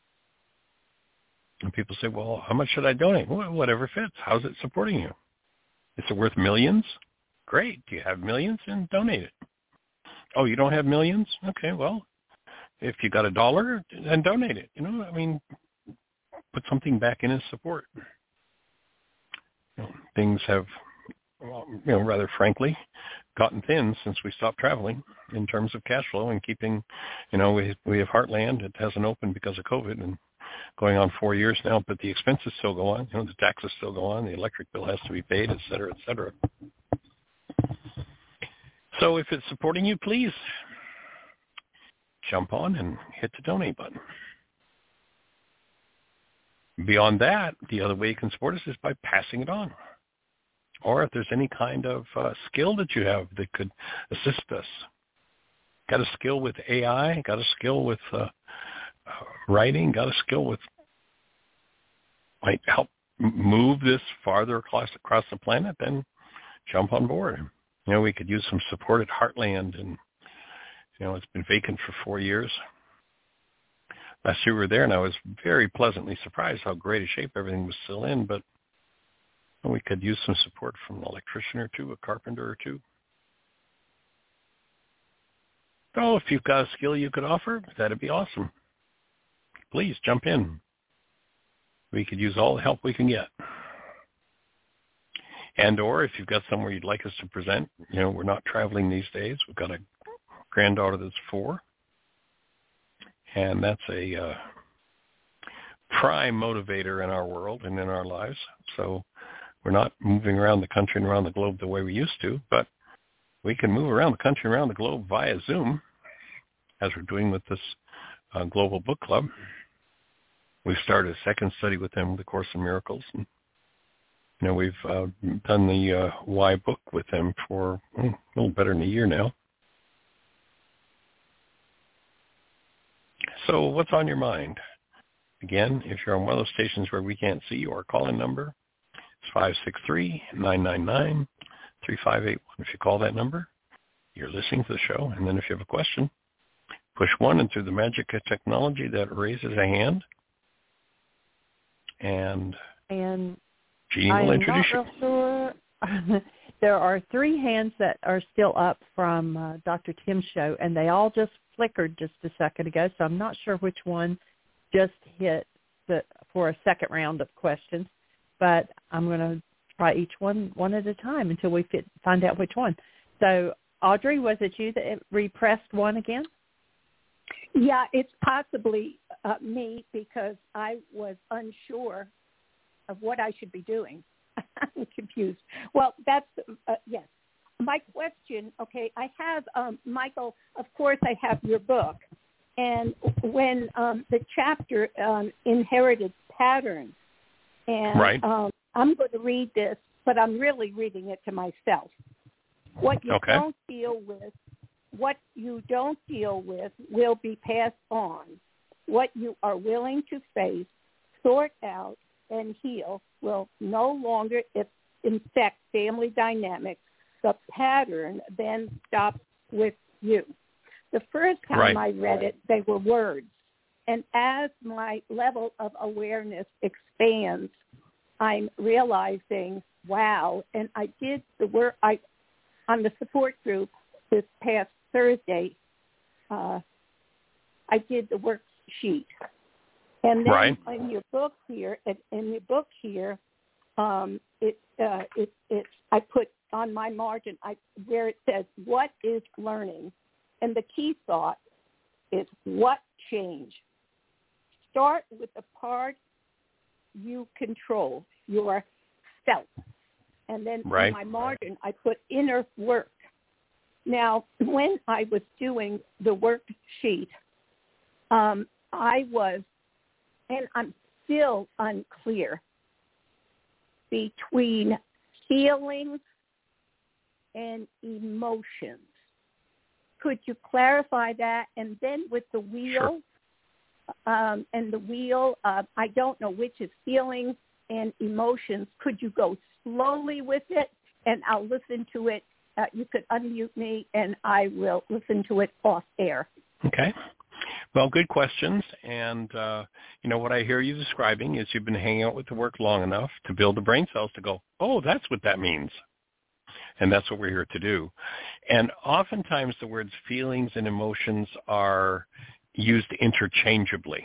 And people say, well, how much should I donate? Well, whatever fits. How's it supporting you? Is it worth millions? Great. Do you have millions? Then donate it. Oh, you don't have millions? Okay, well, if you got a dollar, then donate it. You know, I mean, put something back in as support. You know, things have, well, you know, rather frankly, gotten thin since we stopped traveling in terms of cash flow and keeping, you know, we we have Heartland. It hasn't opened because of COVID and going on four years now, but the expenses still go on. You know, the taxes still go on. The electric bill has to be paid, et cetera, et cetera. So if it's supporting you, please jump on and hit the donate button. Beyond that, the other way you can support us is by passing it on. Or if there's any kind of uh, skill that you have that could assist us. Got a skill with A I, got a skill with uh, uh, writing, got a skill with, might help move this farther across, across the planet, then jump on board. You know, we could use some support at Heartland, and, you know, it's been vacant for four years. Last year we were there, and I was very pleasantly surprised how great a shape everything was still in, but we could use some support from an electrician or two, a carpenter or two. So if you've got a skill you could offer, that'd be awesome. Please jump in. We could use all the help we can get. And or if you've got somewhere you'd like us to present, you know, we're not traveling these days. We've got a granddaughter that's four, and that's a uh, prime motivator in our world and in our lives. So we're not moving around the country and around the globe the way we used to, but we can move around the country and around the globe via Zoom, as we're doing with this uh, Global Book Club. We've started a second study with them, The Course in Miracles. And, you know, we've uh, done the uh, Why book with them for mm, a little better than a year now. So what's on your mind? Again, if you're on one of those stations where we can't see you, our call-in number is five six three, nine nine nine, three five eight one. If you call that number, you're listening to the show. And then if you have a question, push one, and through the magic of technology, that raises a hand. And, and Jeannie will introduce you. I'm not real sure. There are three hands that are still up from uh, Doctor Tim's show, and they all just flickered just a second ago, so I'm not sure which one just hit the, for a second round of questions, but I'm going to try each one one at a time until we fit, find out which one. So, Audrey, was it you that repressed one again? Yeah, it's possibly uh, me because I was unsure of what I should be doing. I'm confused. Well, that's, uh, yes. My question, okay, I have, um, Michael, of course I have your book. And when um, the chapter on inherited patterns, and right. um, I'm going to read this, but I'm really reading it to myself. What you okay. don't deal with, what you don't deal with will be passed on. What you are willing to face, sort out, and heal will no longer infect family dynamics. The pattern then stops with you. The first time right. I read it, they were words. And as my level of awareness expands, I'm realizing, wow, and I did the work, I on the support group this past Thursday, uh, I did the worksheet. And then right. in your book here, in your book here, um, it, uh, it, it, I put on my margin I, where it says, what is learning? And the key thought is, what change? Start with the part you control, your self. And then right. on my margin, I put inner work. Now, when I was doing the worksheet, um, I was, and I'm still unclear between feelings and emotions. Could you clarify that? And then with the wheel, sure. um, and the wheel, uh, I don't know which is feelings and emotions. Could you go slowly with it? And I'll listen to it. Uh, you could unmute me, and I will listen to it off air. Okay. Well, good questions. And, uh, you know, what I hear you describing is you've been hanging out with the work long enough to build the brain cells to go, oh, that's what that means. And that's what we're here to do. And oftentimes the words feelings and emotions are used interchangeably.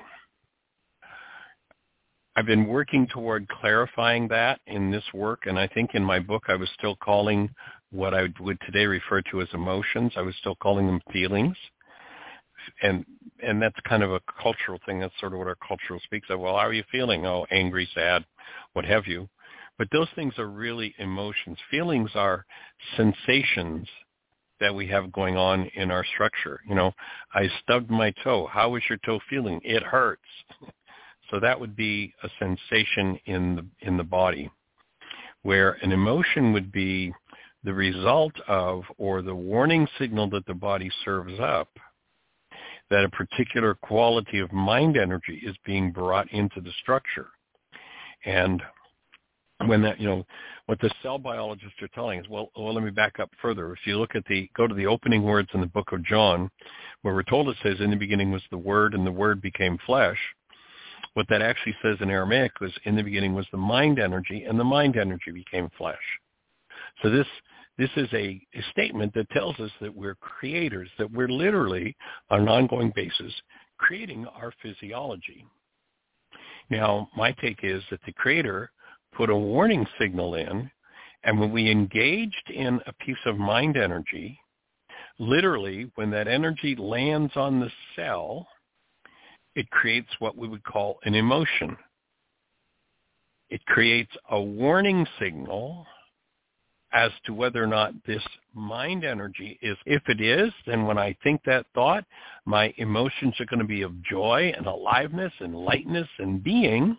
I've been working toward clarifying that in this work, and I think in my book I was still calling what I would today refer to as emotions. I was still calling them feelings. And and that's kind of a cultural thing. That's sort of what our cultural speaks of. Well, how are you feeling? Oh, angry, sad, what have you. But those things are really emotions. Feelings are sensations that we have going on in our structure. You know, I stubbed my toe. How is your toe feeling? It hurts. So that would be a sensation in the in the body, where an emotion would be the result of or the warning signal that the body serves up that a particular quality of mind energy is being brought into the structure. And when that, you know, what the cell biologists are telling us, well, well, let me back up further. If you look at the, go to the opening words in the book of John, where we're told it says, in the beginning was the Word, and the Word became flesh. What that actually says in Aramaic was, in the beginning was the mind energy, and the mind energy became flesh. So this this is a, a statement that tells us that we're creators, that we're literally, on an ongoing basis, creating our physiology. Now, my take is that the Creator put a warning signal in, and when we engaged in a piece of mind energy, literally, when that energy lands on the cell, it creates what we would call an emotion. It creates a warning signal as to whether or not this mind energy is. If it is, then when I think that thought, my emotions are going to be of joy and aliveness and lightness and being.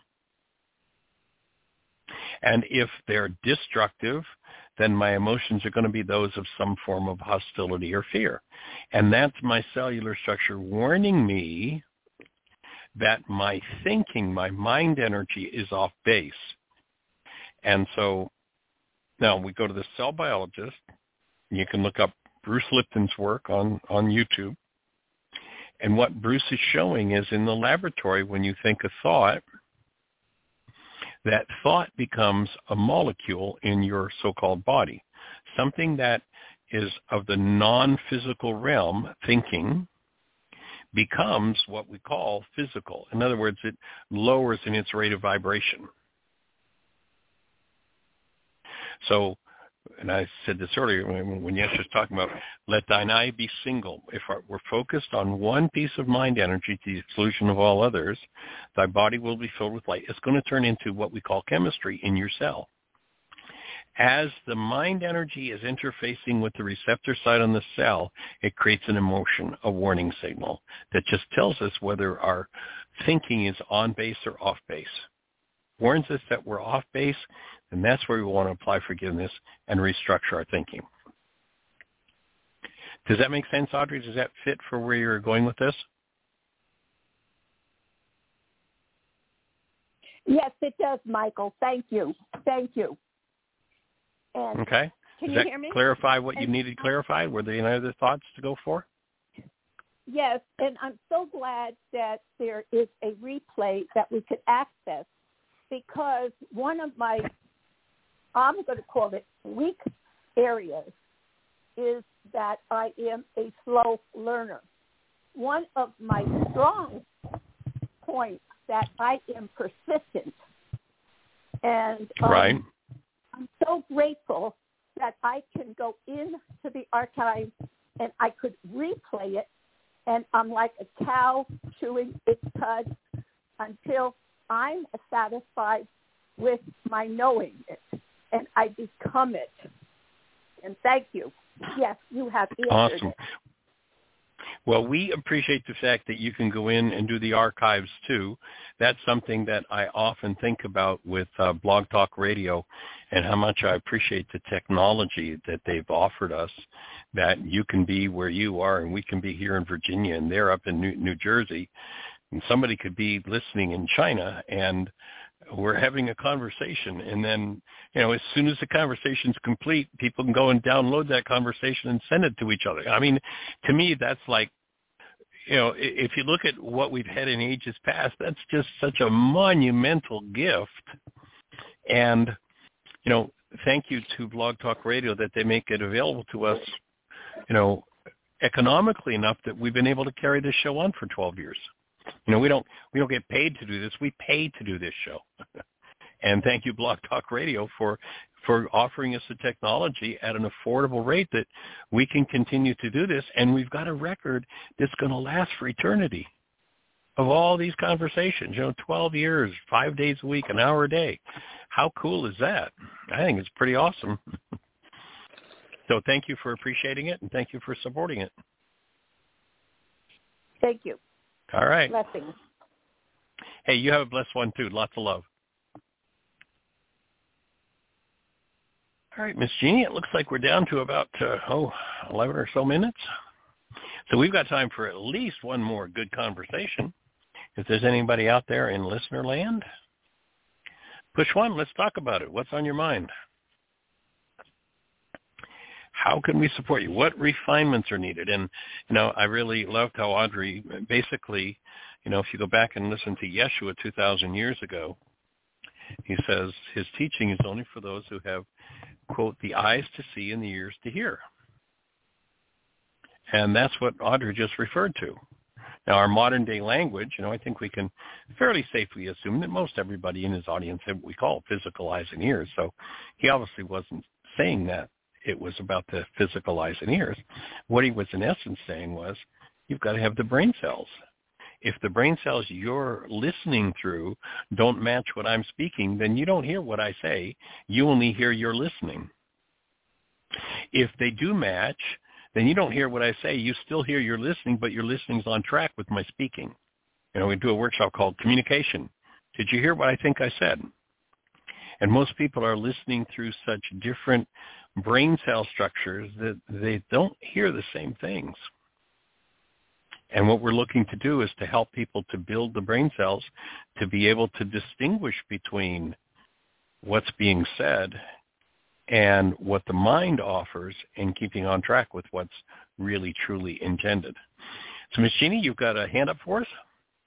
And if they're destructive, then my emotions are going to be those of some form of hostility or fear. And that's my cellular structure warning me that my thinking, my mind energy is off base. And so now we go to the cell biologist. You can look up Bruce Lipton's work on, on YouTube. And what Bruce is showing is in the laboratory, when you think a thought, that thought becomes a molecule in your so-called body, something that is of the non-physical realm, thinking, becomes what we call physical. In other words, it lowers in its rate of vibration. So, and I said this earlier when, when Yesh was talking about, let thine eye be single. If we're focused on one piece of mind energy to the exclusion of all others, thy body will be filled with light. It's going to turn into what we call chemistry in your cell. As the mind energy is interfacing with the receptor side on the cell, it creates an emotion, a warning signal that just tells us whether our thinking is on base or off base. Warns us that we're off base, and that's where we want to apply forgiveness and restructure our thinking. Does that make sense, Audrey? Does that fit for where you're going with this? Yes, it does, Michael. Thank you. Thank you. And okay. Can Does you that hear me? clarify what and, you needed clarified? Were there any other thoughts to go for? Yes, and I'm so glad that there is a replay that we could access, because one of my, I'm going to call it weak areas, is that I am a slow learner. One of my strong points that I am persistent. And um, right. I'm so grateful that I can go into the archive and I could replay it, and I'm like a cow chewing its cud until I'm satisfied with my knowing it, and I become it. And thank you. Yes, you have answered awesome. it. Well, we appreciate the fact that you can go in and do the archives too. That's something that I often think about with uh, Blog Talk Radio, and how much I appreciate the technology that they've offered us, that you can be where you are and we can be here in Virginia and they're up in New, New Jersey, and somebody could be listening in China, and we're having a conversation, and then, you know, as soon as the conversation's complete, people can go and download that conversation and send it to each other. I mean, to me, that's like, you know, if you look at what we've had in ages past, that's just such a monumental gift. And, you know, thank you to Blog Talk Radio that they make it available to us, you know, economically enough that we've been able to carry this show on for twelve years. You know, we don't we don't get paid to do this. We pay to do this show. And thank you, Blog Talk Radio, for for offering us the technology at an affordable rate that we can continue to do this. And we've got a record that's going to last for eternity of all these conversations. You know, twelve years, five days a week, an hour a day. How cool is that? I think it's pretty awesome. So thank you for appreciating it, and thank you for supporting it. Thank you. All right. Blessings. Hey, you have a blessed one, too. Lots of love. All right, Miss Jeannie, it looks like we're down to about, uh, oh, eleven or so minutes. So we've got time for at least one more good conversation. If there's anybody out there in listener land, push one. Let's talk about it. What's on your mind? How can we support you? What refinements are needed? And, you know, I really loved how Audrey basically, you know, if you go back and listen to Yeshua two thousand years ago, he says his teaching is only for those who have, quote, the eyes to see and the ears to hear. And that's what Audrey just referred to. Now, our modern-day language, you know, I think we can fairly safely assume that most everybody in his audience have what we call physical eyes and ears. So he obviously wasn't saying that it was about the physical eyes and ears. What he was in essence saying was, you've got to have the brain cells. If the brain cells you're listening through don't match what I'm speaking, then you don't hear what I say. You only hear your listening. if they do match, then you don't hear what I say. You still hear your listening, but your listening's on track with my speaking. You know, we do a workshop called Communication. Did you hear what I think I said? And most people are listening through such different brain cell structures that they don't hear the same things. And what we're looking to do is to help people to build the brain cells to be able to distinguish between what's being said and what the mind offers in keeping on track with what's really, truly intended. So, Miss Jeannie, you've got a hand up for us?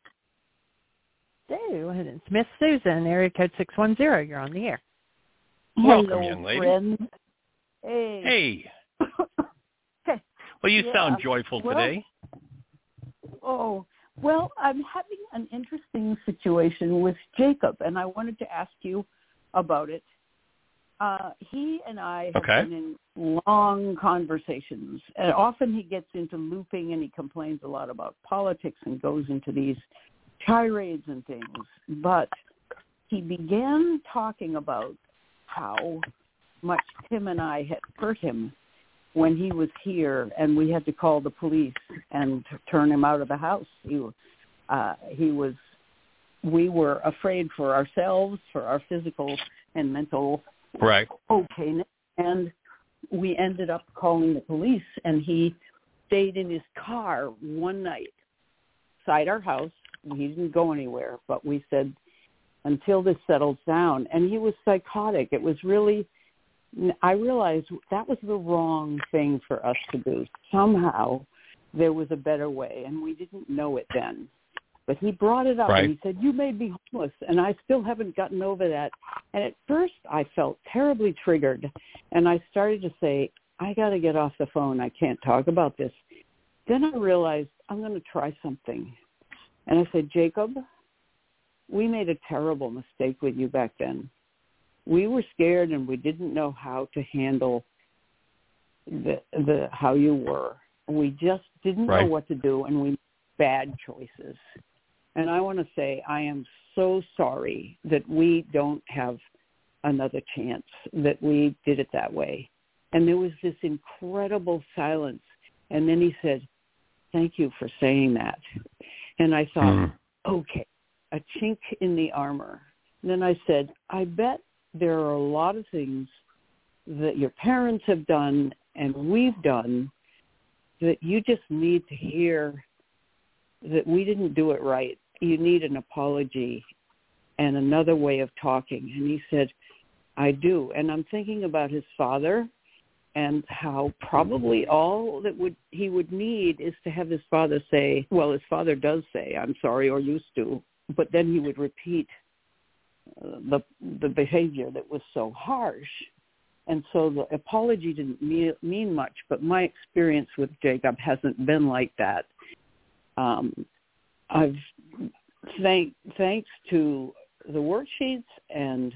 Do. It's Miss Susan, area code six one zero. You're on the air. Welcome, Hello, young lady. friend. Hey. Hey. Well, you yeah, sound joyful well, today. Oh, well, I'm having an interesting situation with Jacob, and I wanted to ask you about it. Uh, he and I have okay. been in long conversations, and often he gets into looping, and he complains a lot about politics and goes into these tirades and things. But he began talking about how much Tim and I had hurt him when he was here, and we had to call the police and t- turn him out of the house. He, uh, he was, we were afraid for ourselves, for our physical and mental right. okayness, and we ended up calling the police, and he stayed in his car one night beside our house. He didn't go anywhere, but we said, until this settles down. And he was psychotic. It was really, I realized that was the wrong thing for us to do. Somehow there was a better way, and we didn't know it then. But he brought it up, right. and he said, you made me homeless, and I still haven't gotten over that. And at first I felt terribly triggered, and I started to say, I got to get off the phone. I can't talk about this. Then I realized I'm going to try something. And I said, Jacob, we made a terrible mistake with you back then. We were scared, and we didn't know how to handle the the how you were. We just didn't right. know what to do, and we made bad choices. And I want to say I am so sorry that we don't have another chance, that we did it that way. And there was this incredible silence. And then he said, thank you for saying that. And I thought, mm. okay, a chink in the armor. And then I said, I bet there are a lot of things that your parents have done and we've done that you just need to hear that we didn't do it right. You need an apology and another way of talking. And he said, I do. And I'm thinking about his father and how probably all that would he would need is to have his father say, well, his father does say, I'm sorry, or used to, but then he would repeat uh, the the behavior that was so harsh. And so the apology didn't mean, mean much, but my experience with Jacob hasn't been like that. Um, I've, thank, thanks to the worksheets and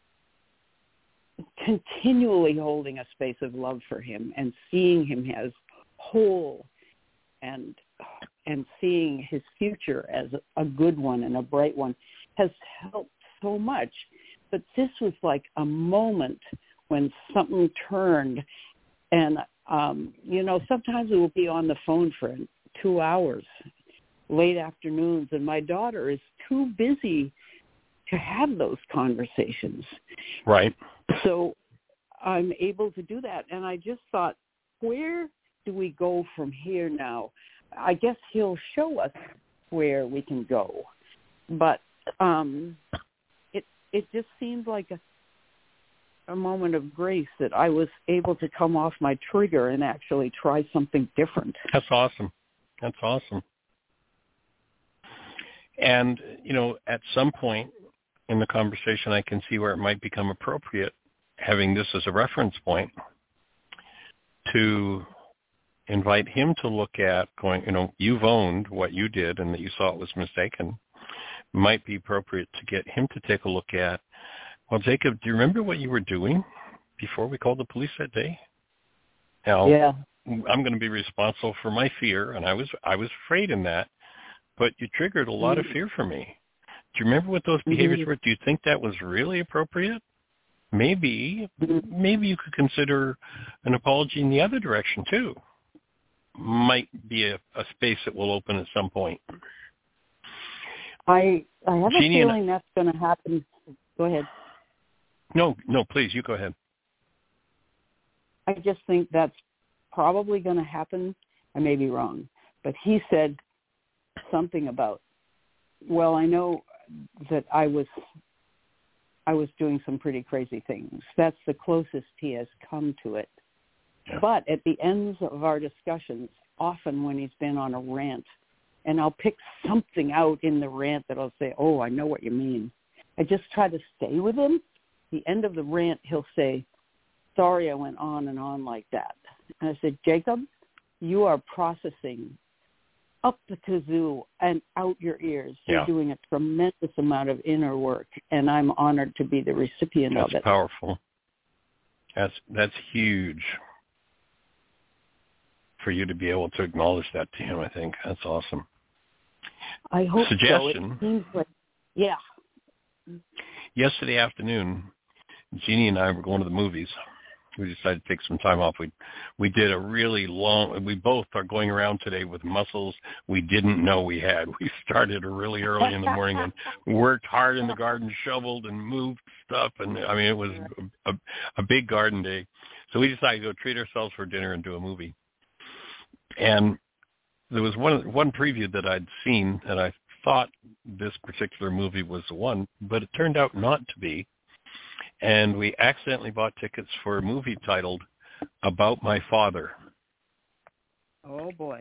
continually holding a space of love for him and seeing him as whole and and seeing his future as a good one and a bright one has helped so much. But this was like a moment when something turned. And, um, you know, sometimes we will be on the phone for two hours, late afternoons, and my daughter is too busy to have those conversations. Right. So I'm able to do that. And I just thought, where do we go from here now? I guess he'll show us where we can go. But um, it it just seemed like a, a moment of grace that I was able to come off my trigger and actually try something different. That's awesome. That's awesome. And, you know, at some point in the conversation, I can see where it might become appropriate, having this as a reference point, to invite him to look at going, you know, you've owned what you did and that you saw it was mistaken. Might be appropriate to get him to take a look at, well, Jacob, do you remember what you were doing before we called the police that day? Now, yeah. I'm going to be responsible for my fear, and I was I was afraid in that, but you triggered a lot mm-hmm. of fear for me. Do you remember what those behaviors mm-hmm. were? Do you think that was really appropriate? maybe maybe you could consider an apology in the other direction too. Might be a, a space that will open at some point. I I have a Jeannie feeling and, that's going to happen. Go ahead. No, no, please, you go ahead. I just think that's probably going to happen. I may be wrong, but he said something about, well, I know that I was I was doing some pretty crazy things. That's the closest he has come to it. Yeah. But at the ends of our discussions, often when he's been on a rant, and I'll pick something out in the rant that I'll say, oh, I know what you mean. I just try to stay with him. The end of the rant, he'll say, sorry I went on and on like that. And I said, Jacob, you are processing up the kazoo and out your ears. You're yeah. doing a tremendous amount of inner work, and I'm honored to be the recipient that's of it. That's powerful. That's that's huge for you to be able to acknowledge that to him, I think. That's awesome. I hope Suggestion. so. It seems like, yeah. Yesterday afternoon, Jeannie and I were going to the movies. We decided to take some time off. We we did a really long, we both are going around today with muscles we didn't know we had. We started really early in the morning and worked hard in the garden, shoveled and moved stuff. And I mean, it was a, a, a big garden day. So we decided to go treat ourselves for dinner and do a movie. And there was one one preview that I'd seen that I thought this particular movie was the one, but it turned out not to be. And we accidentally bought tickets for a movie titled About My Father. Oh, boy.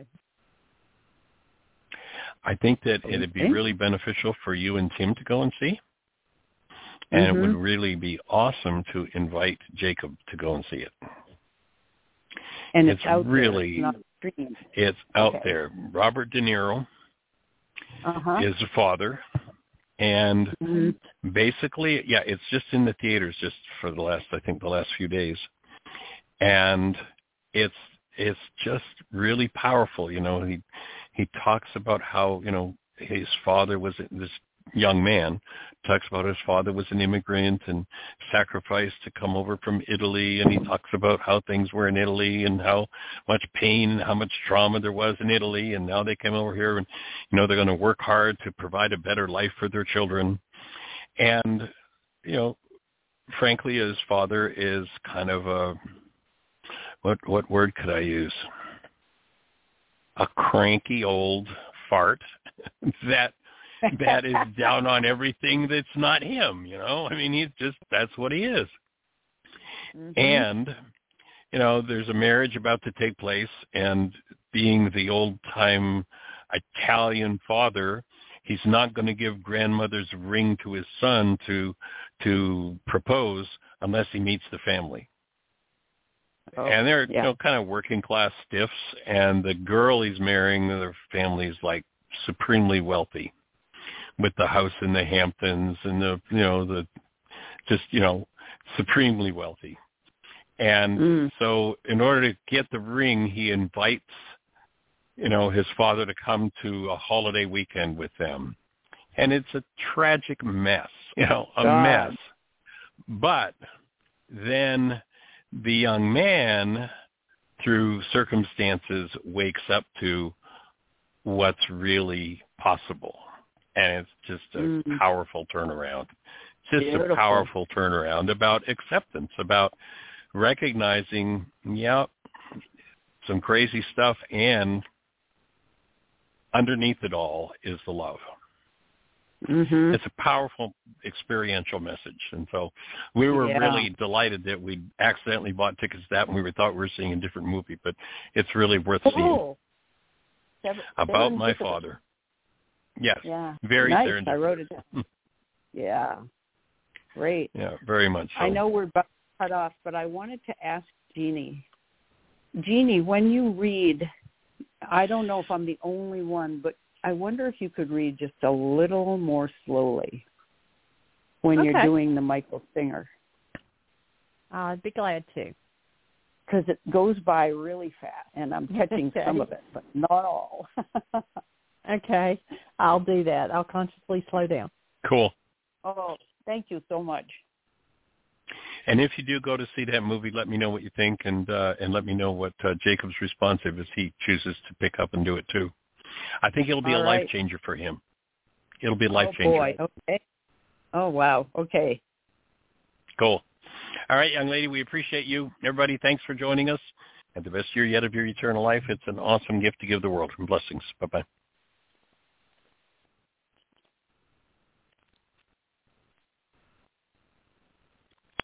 I think that okay. it'd be really beneficial for you and Tim to go and see. And mm-hmm. it would really be awesome to invite Jacob to go and see it. And it's, it's out really, there. It's not streamed. It's out okay. there. Robert De Niro uh-huh. is the father. And mm-hmm. basically, yeah, it's just in the theaters just for the last, I think, the last few days. And it's it's just really powerful. You know, he he talks about how, you know, his father was this young man talks about his father was an immigrant and sacrificed to come over from Italy, and he talks about how things were in Italy and how much pain and how much trauma there was in Italy, and now they came over here and, you know, they're going to work hard to provide a better life for their children. And, you know, frankly, his father is kind of a, what what word could I use? A cranky old fart that that is down on everything that's not him, you know? I mean, he's just, that's what he is. Mm-hmm. And, you know, there's a marriage about to take place, and being the old-time Italian father, he's not going to give grandmother's ring to his son to to propose unless he meets the family. Oh, and they're, yeah. you know, kind of working-class stiffs, and the girl he's marrying, their family's, like, supremely wealthy, with the house in the Hamptons and the, you know, the just, you know, supremely wealthy. And mm. so in order to get the ring, he invites, you know, his father to come to a holiday weekend with them. And it's a tragic mess, you know, a God. mess. But then the young man, through circumstances, wakes up to what's really possible. And it's just a mm. powerful turnaround. It's just Beautiful. a powerful turnaround about acceptance, about recognizing, yeah, some crazy stuff, and underneath it all is the love. Mm-hmm. It's a powerful experiential message. And so we were yeah. really delighted that we accidentally bought tickets to that, and we were, thought we were seeing a different movie, but it's really worth oh. seeing. Seven, About My Father. Yes. Yeah. Very nice. serendipitous. I wrote it down. Yeah. Great. Yeah, very much so. I know we're about to cut off, but I wanted to ask Jeannie. Jeannie, when you read, I don't know if I'm the only one, but I wonder if you could read just a little more slowly when okay. you're doing the Michael Singer. I'd be glad to. Because it goes by really fast, and I'm catching okay. some of it, but not all. Okay, I'll do that. I'll consciously slow down. Cool. Oh, thank you so much. And if you do go to see that movie, let me know what you think, and uh, and let me know what uh, Jacob's response is if he chooses to pick up and do it too. I think it'll be All a right. life changer for him. It'll be a life oh, changer. boy. Okay. Oh, wow. Okay. Cool. All right, young lady, we appreciate you. Everybody, thanks for joining us. Have the best year yet of your eternal life. It's an awesome gift to give the world. And blessings. Bye-bye.